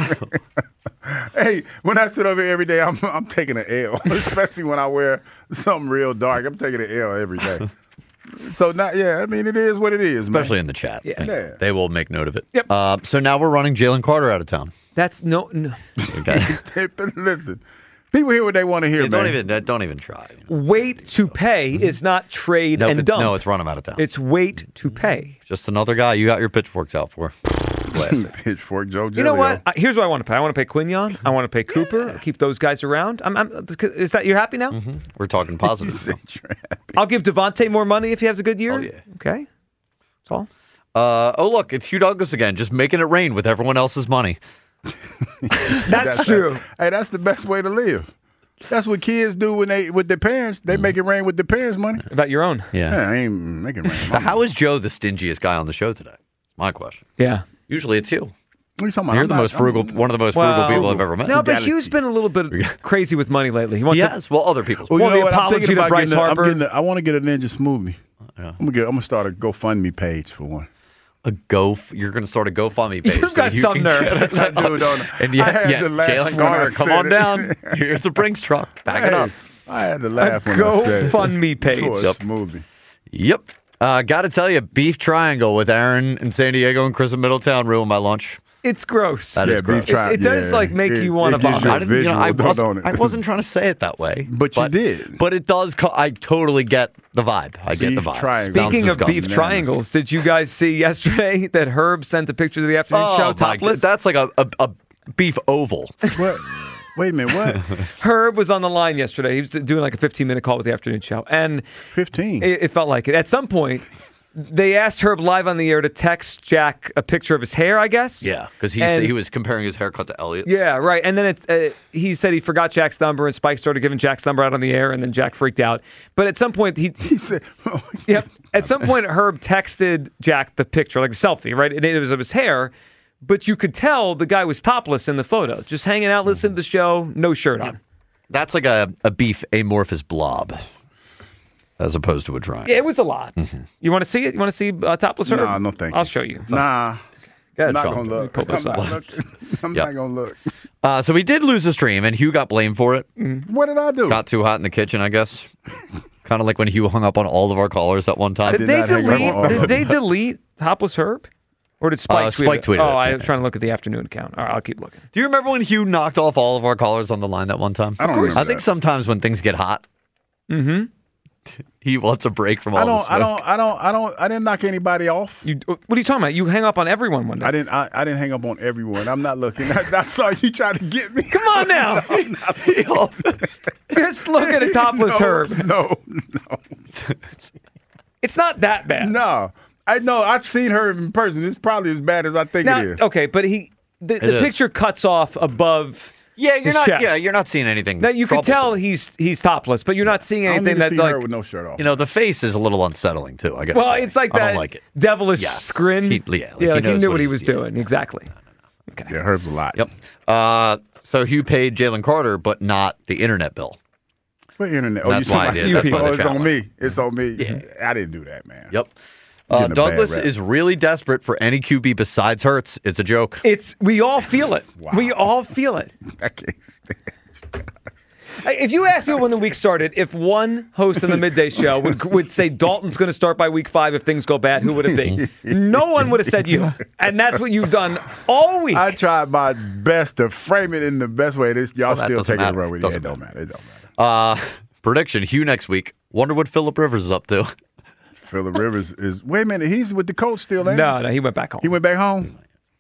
[SPEAKER 1] Hey, when I sit over here every day, I'm I'm taking an L, especially when I wear something real dark. I'm taking an L every day. So not, yeah, I mean, it is what it is, man.
[SPEAKER 3] Especially in the chat.
[SPEAKER 2] Yeah.
[SPEAKER 1] Yeah.
[SPEAKER 3] They will make note of it.
[SPEAKER 2] Yep.
[SPEAKER 3] Uh, so now we're running Jalen Carter out of town.
[SPEAKER 2] That's no, no.
[SPEAKER 3] Okay.
[SPEAKER 1] Hey, but listen, people hear what they want to hear,
[SPEAKER 3] Yeah, don't
[SPEAKER 1] man.
[SPEAKER 3] even don't even try.
[SPEAKER 2] Wait to pay is not trade
[SPEAKER 3] No,
[SPEAKER 2] and
[SPEAKER 3] it's,
[SPEAKER 2] dump.
[SPEAKER 3] no, it's run him out of town.
[SPEAKER 2] It's wait to pay.
[SPEAKER 3] Just another guy you got your pitchforks out for. Classic.
[SPEAKER 1] Pitchfork Joe
[SPEAKER 2] You know
[SPEAKER 1] Giglio.
[SPEAKER 2] what? Uh, Here's what I want to pay. I want to pay Quinion. I want to pay Cooper. Keep those guys around. I'm, I'm, is that you happy now?
[SPEAKER 3] Mm-hmm. We're talking
[SPEAKER 1] He
[SPEAKER 3] positive.
[SPEAKER 1] said you're happy.
[SPEAKER 2] I'll give Devontae more money if he has a good year.
[SPEAKER 3] Oh, yeah.
[SPEAKER 2] Okay. That's all.
[SPEAKER 3] Uh, oh, look, it's Hugh Douglas again, just making it rain with everyone else's money.
[SPEAKER 2] That's true.
[SPEAKER 1] Hey, that's the best way to live. That's what kids do when they with their parents. They make it rain with their parents' money.
[SPEAKER 2] About your own.
[SPEAKER 1] Yeah, I ain't making rain.
[SPEAKER 3] So how is Joe the stingiest guy on the show today? My question.
[SPEAKER 2] Yeah.
[SPEAKER 3] Usually it's you.
[SPEAKER 1] What are you talking about?
[SPEAKER 3] You're
[SPEAKER 1] I'm
[SPEAKER 3] the
[SPEAKER 1] not-
[SPEAKER 3] most frugal,
[SPEAKER 1] I'm-
[SPEAKER 3] one of the most
[SPEAKER 2] Well,
[SPEAKER 3] frugal people I've ever met.
[SPEAKER 2] No, but
[SPEAKER 1] Galaxy.
[SPEAKER 2] Hugh's been a little bit crazy with money lately. He wants to.
[SPEAKER 3] Yes, well, other people's.
[SPEAKER 1] Well,
[SPEAKER 2] Well,
[SPEAKER 1] you know
[SPEAKER 2] the
[SPEAKER 1] what? I'm
[SPEAKER 2] apology
[SPEAKER 1] thinking
[SPEAKER 2] to
[SPEAKER 1] about
[SPEAKER 2] Bryce
[SPEAKER 1] getting a- I'm
[SPEAKER 2] Harper.
[SPEAKER 1] getting a- I want to get a Ninja smoothie.
[SPEAKER 3] Yeah.
[SPEAKER 1] I'm gonna get. I'm gonna start a GoFundMe page for one.
[SPEAKER 3] A go. You're going to start a GoFundMe page.
[SPEAKER 2] You've
[SPEAKER 3] so
[SPEAKER 2] got
[SPEAKER 3] you
[SPEAKER 2] some
[SPEAKER 3] can
[SPEAKER 2] nerve.
[SPEAKER 3] get-
[SPEAKER 1] I do, don't I?
[SPEAKER 3] And
[SPEAKER 1] I
[SPEAKER 3] yeah,
[SPEAKER 1] had
[SPEAKER 3] yeah,
[SPEAKER 1] to laugh
[SPEAKER 3] Jalen
[SPEAKER 1] when I
[SPEAKER 3] Carter, come
[SPEAKER 1] said
[SPEAKER 3] on
[SPEAKER 1] it.
[SPEAKER 3] down. Here's the Brinks truck. Back it
[SPEAKER 1] Hey,
[SPEAKER 3] up.
[SPEAKER 1] I had to
[SPEAKER 2] A
[SPEAKER 1] laugh when I said it.
[SPEAKER 2] GoFundMe page.
[SPEAKER 1] For a
[SPEAKER 3] Yep.
[SPEAKER 1] smoothie.
[SPEAKER 3] Yep. Uh, got to tell you, beef triangle with Aaron in San Diego and Chris in Middletown ruined my lunch.
[SPEAKER 2] It's gross.
[SPEAKER 3] That
[SPEAKER 1] Yeah,
[SPEAKER 3] is
[SPEAKER 1] beef
[SPEAKER 3] gross.
[SPEAKER 1] tri-
[SPEAKER 2] It- it does,
[SPEAKER 1] yeah.
[SPEAKER 2] like, make
[SPEAKER 1] It-
[SPEAKER 2] you wanna
[SPEAKER 1] it gives
[SPEAKER 2] vomit.
[SPEAKER 1] you a
[SPEAKER 3] I didn't, you know, I,
[SPEAKER 1] visual,
[SPEAKER 3] wasn't,
[SPEAKER 1] don't it?
[SPEAKER 3] I wasn't trying to say it that way.
[SPEAKER 1] But you did.
[SPEAKER 3] But it does. Co- I totally get the vibe. I get the
[SPEAKER 1] Beef
[SPEAKER 3] vibe.
[SPEAKER 1] triangle.
[SPEAKER 3] Sounds
[SPEAKER 2] Speaking of
[SPEAKER 3] disgusting.
[SPEAKER 2] beef triangles, did you guys see yesterday that Herb sent a picture of the afternoon
[SPEAKER 3] Oh,
[SPEAKER 2] show
[SPEAKER 3] my God.
[SPEAKER 2] topless?
[SPEAKER 3] That's like a, a, a beef oval.
[SPEAKER 1] What? Wait a minute. What?
[SPEAKER 2] Herb was on the line yesterday. He was doing like a fifteen minute call with the afternoon show, and
[SPEAKER 1] Fifteen.
[SPEAKER 2] it, it felt like it. At some point, they asked Herb live on the air to text Jack a picture of his hair, I guess.
[SPEAKER 3] Yeah, because he
[SPEAKER 2] And-
[SPEAKER 3] he was comparing his haircut to Elliot's.
[SPEAKER 2] Yeah, right. And then it, uh, he said he forgot Jack's number, and Spike started giving Jack's number out on the air, and then Jack freaked out. But at some point, he,
[SPEAKER 1] He said, oh,
[SPEAKER 2] yep. At some point, Herb texted Jack the picture, like the selfie, right? And it was of his hair, but you could tell the guy was topless in the photo, just hanging out, listening to the show, no shirt on.
[SPEAKER 3] That's like a, a beef amorphous blob, as opposed to a triangle.
[SPEAKER 2] Yeah, it was a lot. You want to see it? You want to see uh, topless Herb?
[SPEAKER 1] Nah, no thank you.
[SPEAKER 2] I'll show you.
[SPEAKER 1] Nah.
[SPEAKER 3] Go
[SPEAKER 1] I'm
[SPEAKER 3] ahead,
[SPEAKER 1] not
[SPEAKER 3] Sean.
[SPEAKER 1] gonna look.
[SPEAKER 2] Pull this
[SPEAKER 1] I'm,
[SPEAKER 2] up.
[SPEAKER 1] not, look. I'm
[SPEAKER 3] Yep.
[SPEAKER 1] not gonna look.
[SPEAKER 3] Uh, so we did lose the stream, and Hugh got blamed for it.
[SPEAKER 1] What did I do?
[SPEAKER 3] Got too hot in the kitchen, I guess. Kind of like when Hugh hung up on all of our callers at one time.
[SPEAKER 2] Did
[SPEAKER 1] did
[SPEAKER 2] they
[SPEAKER 1] not hang up
[SPEAKER 2] delete?
[SPEAKER 1] on all
[SPEAKER 2] Did
[SPEAKER 1] of
[SPEAKER 2] they delete Topless Herb? Or did Spike
[SPEAKER 3] Uh,
[SPEAKER 2] tweet
[SPEAKER 3] Spike
[SPEAKER 2] it?
[SPEAKER 3] tweeted
[SPEAKER 2] Oh,
[SPEAKER 3] it.
[SPEAKER 2] I was trying to look at the afternoon account. All right, I'll keep looking.
[SPEAKER 3] Do you remember when Hugh knocked off all of our callers on the line that one time?
[SPEAKER 1] I don't remember
[SPEAKER 3] I think
[SPEAKER 1] that.
[SPEAKER 3] sometimes when things get hot,
[SPEAKER 2] Mm-hmm.
[SPEAKER 3] he wants a break from all
[SPEAKER 1] I
[SPEAKER 3] the
[SPEAKER 1] don't.
[SPEAKER 3] smoke.
[SPEAKER 1] I don't. I don't. I don't. I didn't knock anybody off.
[SPEAKER 2] You, what are you talking about? You hang up on everyone one day.
[SPEAKER 1] I didn't. I, I didn't hang up on everyone. I'm not looking. I, I saw you trying to get me.
[SPEAKER 2] Come on now. Just look at a Topless
[SPEAKER 1] no,
[SPEAKER 2] Herb.
[SPEAKER 1] No. No.
[SPEAKER 2] It's not that bad.
[SPEAKER 1] No. I know. I've seen her in person. It's probably as bad as I think
[SPEAKER 2] Now,
[SPEAKER 1] it is.
[SPEAKER 2] okay, but he the, the
[SPEAKER 3] is.
[SPEAKER 2] picture cuts off above.
[SPEAKER 3] Yeah, you're
[SPEAKER 2] his
[SPEAKER 3] not.
[SPEAKER 2] chest.
[SPEAKER 3] Yeah, you're not seeing anything.
[SPEAKER 2] Now you can
[SPEAKER 3] troublesome.
[SPEAKER 2] tell he's he's topless, but you're not seeing
[SPEAKER 1] I don't
[SPEAKER 2] anything
[SPEAKER 1] need to
[SPEAKER 2] that's
[SPEAKER 1] see
[SPEAKER 2] like.
[SPEAKER 1] her with no shirt off.
[SPEAKER 3] You know, the face is a little unsettling too. I guess.
[SPEAKER 2] Well, it's like
[SPEAKER 3] I
[SPEAKER 2] that
[SPEAKER 3] don't like it.
[SPEAKER 2] devilish
[SPEAKER 3] Yes.
[SPEAKER 2] grin.
[SPEAKER 3] He- yeah, like
[SPEAKER 2] yeah,
[SPEAKER 3] he
[SPEAKER 2] like he
[SPEAKER 3] knows
[SPEAKER 2] knew
[SPEAKER 3] what
[SPEAKER 2] what he
[SPEAKER 3] he's-
[SPEAKER 2] was
[SPEAKER 3] yeah.
[SPEAKER 2] doing. Exactly. Okay.
[SPEAKER 1] Yeah, Herb's a lot.
[SPEAKER 3] Yep. Uh, so Hugh paid Jalen Carter, but not the internet bill.
[SPEAKER 1] What internet?
[SPEAKER 3] That's
[SPEAKER 1] you
[SPEAKER 3] why
[SPEAKER 1] talking
[SPEAKER 3] it
[SPEAKER 1] about-
[SPEAKER 3] is. That's
[SPEAKER 1] you
[SPEAKER 3] why
[SPEAKER 1] people.
[SPEAKER 3] the
[SPEAKER 1] Oh, it's
[SPEAKER 3] chat
[SPEAKER 1] on
[SPEAKER 3] went.
[SPEAKER 1] me. It's on me. I didn't do that, man.
[SPEAKER 3] Yep.
[SPEAKER 1] You're
[SPEAKER 3] Uh,
[SPEAKER 1] getting a bad
[SPEAKER 3] Douglas
[SPEAKER 1] rap.
[SPEAKER 3] is really desperate for any Q B besides Hurts. It's a joke.
[SPEAKER 2] It's we all feel it.
[SPEAKER 1] Wow.
[SPEAKER 2] We all feel it.
[SPEAKER 1] I can't stand you guys.
[SPEAKER 2] If you asked me when the week started, if one host on the midday show would would say Dalton's going to start by week five if things go bad, who would it be? No one would have said you, and that's what you've done all week.
[SPEAKER 1] I tried my best to frame it in the best way. This y'all
[SPEAKER 3] Well, that
[SPEAKER 1] still
[SPEAKER 3] doesn't
[SPEAKER 1] taking
[SPEAKER 3] matter.
[SPEAKER 1] the road with it.
[SPEAKER 3] Doesn't
[SPEAKER 1] It don't matter. It don't matter.
[SPEAKER 3] Uh, prediction: Hugh next week. Wonder what Phillip Rivers is up to.
[SPEAKER 1] Phillip Rivers is. Wait a minute. He's with the coach still, ain't
[SPEAKER 2] no,
[SPEAKER 1] he?
[SPEAKER 2] no, he went back home.
[SPEAKER 1] He went back home.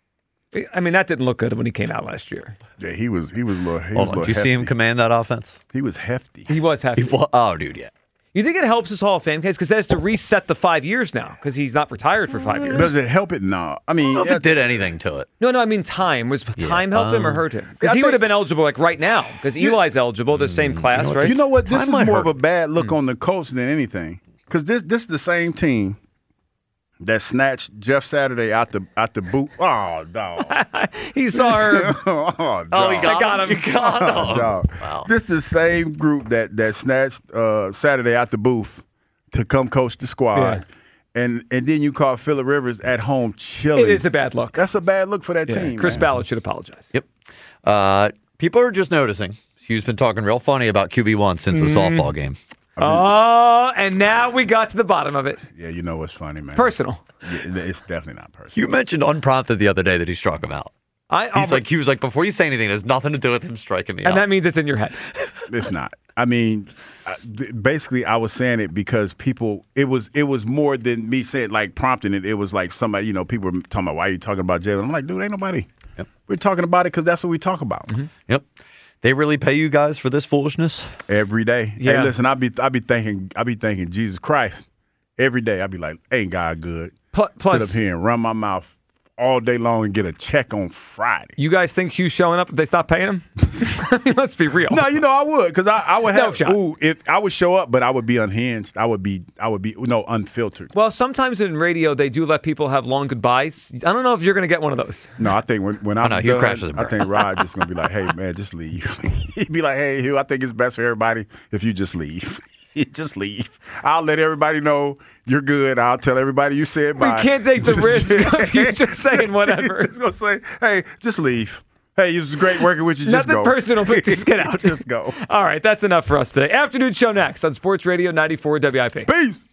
[SPEAKER 2] I mean, that didn't look good when he came out last year.
[SPEAKER 1] Yeah, he was. He was a little. He
[SPEAKER 3] Hold
[SPEAKER 1] was a
[SPEAKER 3] on.
[SPEAKER 1] little
[SPEAKER 3] Did you see him
[SPEAKER 1] hefty.
[SPEAKER 3] command that offense?
[SPEAKER 1] He was hefty.
[SPEAKER 2] He was happy.
[SPEAKER 3] He, oh, dude, yeah.
[SPEAKER 2] You think it helps his Hall of Fame case because that has to reset the five years now because he's not retired for five years.
[SPEAKER 1] Does it help it? No. I mean,
[SPEAKER 3] I don't know if
[SPEAKER 1] yeah,
[SPEAKER 3] it did anything to it.
[SPEAKER 2] No, no, I mean time. Was time help him or hurt him? Because
[SPEAKER 1] I
[SPEAKER 2] he
[SPEAKER 1] think-
[SPEAKER 2] would have been eligible like right now because Eli's eligible. They're same class, right?
[SPEAKER 1] you know what? This
[SPEAKER 3] Time
[SPEAKER 1] is
[SPEAKER 3] might
[SPEAKER 1] more
[SPEAKER 3] hurt.
[SPEAKER 1] of a bad look
[SPEAKER 2] Hmm.
[SPEAKER 1] on the coach than anything. Because this this is the same team that snatched Jeff Saturday out the out the boot. Oh, dog.
[SPEAKER 2] He saw her.
[SPEAKER 1] oh, dog.
[SPEAKER 3] Oh, he got,
[SPEAKER 2] got
[SPEAKER 3] him.
[SPEAKER 2] him.
[SPEAKER 3] You got
[SPEAKER 1] Oh,
[SPEAKER 3] him.
[SPEAKER 1] dog.
[SPEAKER 3] Wow.
[SPEAKER 1] This is the same group that that snatched uh, Saturday out the booth to come coach the squad.
[SPEAKER 2] Yeah.
[SPEAKER 1] And and then you call Phillip Rivers at home chilling.
[SPEAKER 2] It is a bad look.
[SPEAKER 1] That's a bad look for that
[SPEAKER 2] Yeah,
[SPEAKER 1] team.
[SPEAKER 2] Chris
[SPEAKER 1] man.
[SPEAKER 2] Ballard should apologize.
[SPEAKER 3] Yep. Uh, people are just noticing. Hugh's been talking real funny about Q B one since the
[SPEAKER 2] Mm-hmm.
[SPEAKER 3] softball game.
[SPEAKER 2] Oh, and now we got to the bottom of it.
[SPEAKER 1] Yeah, you know what's funny, man.
[SPEAKER 2] Personal.
[SPEAKER 1] Yeah, it's definitely not personal.
[SPEAKER 3] You mentioned unprompted the other day that he struck him out.
[SPEAKER 2] I,
[SPEAKER 3] He's
[SPEAKER 2] I'll-
[SPEAKER 3] like, he was like, before you say anything, it has nothing to do with him striking me
[SPEAKER 2] and
[SPEAKER 3] out.
[SPEAKER 2] that means it's in your head.
[SPEAKER 1] It's not. I mean, I- th- basically, I was saying it because people. It was. It was more than me saying like prompting it. It was like somebody. You know, people were talking about why are you talking about Jalen. I'm like, dude, ain't nobody.
[SPEAKER 3] Yep.
[SPEAKER 1] We're talking about it because that's what we talk about
[SPEAKER 3] Yep. They really pay you guys for this foolishness?
[SPEAKER 1] every day.
[SPEAKER 2] Yeah.
[SPEAKER 1] Hey, listen, I be I be thinking I be thinking Jesus Christ every day. I be like, ain't God good?
[SPEAKER 2] Pl- plus-
[SPEAKER 1] sit up here and run my mouth all day long and get a check on Friday.
[SPEAKER 2] You guys think Hugh's showing up if they stop paying him? I mean, let's be real.
[SPEAKER 1] No, you know I would because I, I would
[SPEAKER 2] No
[SPEAKER 1] have.
[SPEAKER 2] shot.
[SPEAKER 1] Ooh, if I would show up, but I would be unhinged. I would be. I would be no unfiltered.
[SPEAKER 2] Well, sometimes in radio they do let people have long goodbyes. I don't know if you're going to get one of those.
[SPEAKER 1] No, I think when when I'm
[SPEAKER 3] no, Hugh
[SPEAKER 1] done,
[SPEAKER 3] crashes and
[SPEAKER 1] I
[SPEAKER 3] burns.
[SPEAKER 1] think Rod just gonna be like, "Hey man, just leave." He'd be like, "Hey Hugh, I think it's best for everybody if you just leave. just leave. I'll let everybody know you're good. I'll tell everybody you said
[SPEAKER 2] We
[SPEAKER 1] bye.
[SPEAKER 2] can't take the
[SPEAKER 1] Just-
[SPEAKER 2] risk of you just saying whatever.
[SPEAKER 1] He's just gonna say, "Hey, just leave. Hey, it was great working with you. Just
[SPEAKER 2] Nothing
[SPEAKER 1] go.
[SPEAKER 2] personal, but just get out.
[SPEAKER 1] just go.
[SPEAKER 2] All right, that's enough for us today. Afternoon show next on Sports Radio ninety-four W I P.
[SPEAKER 1] Peace."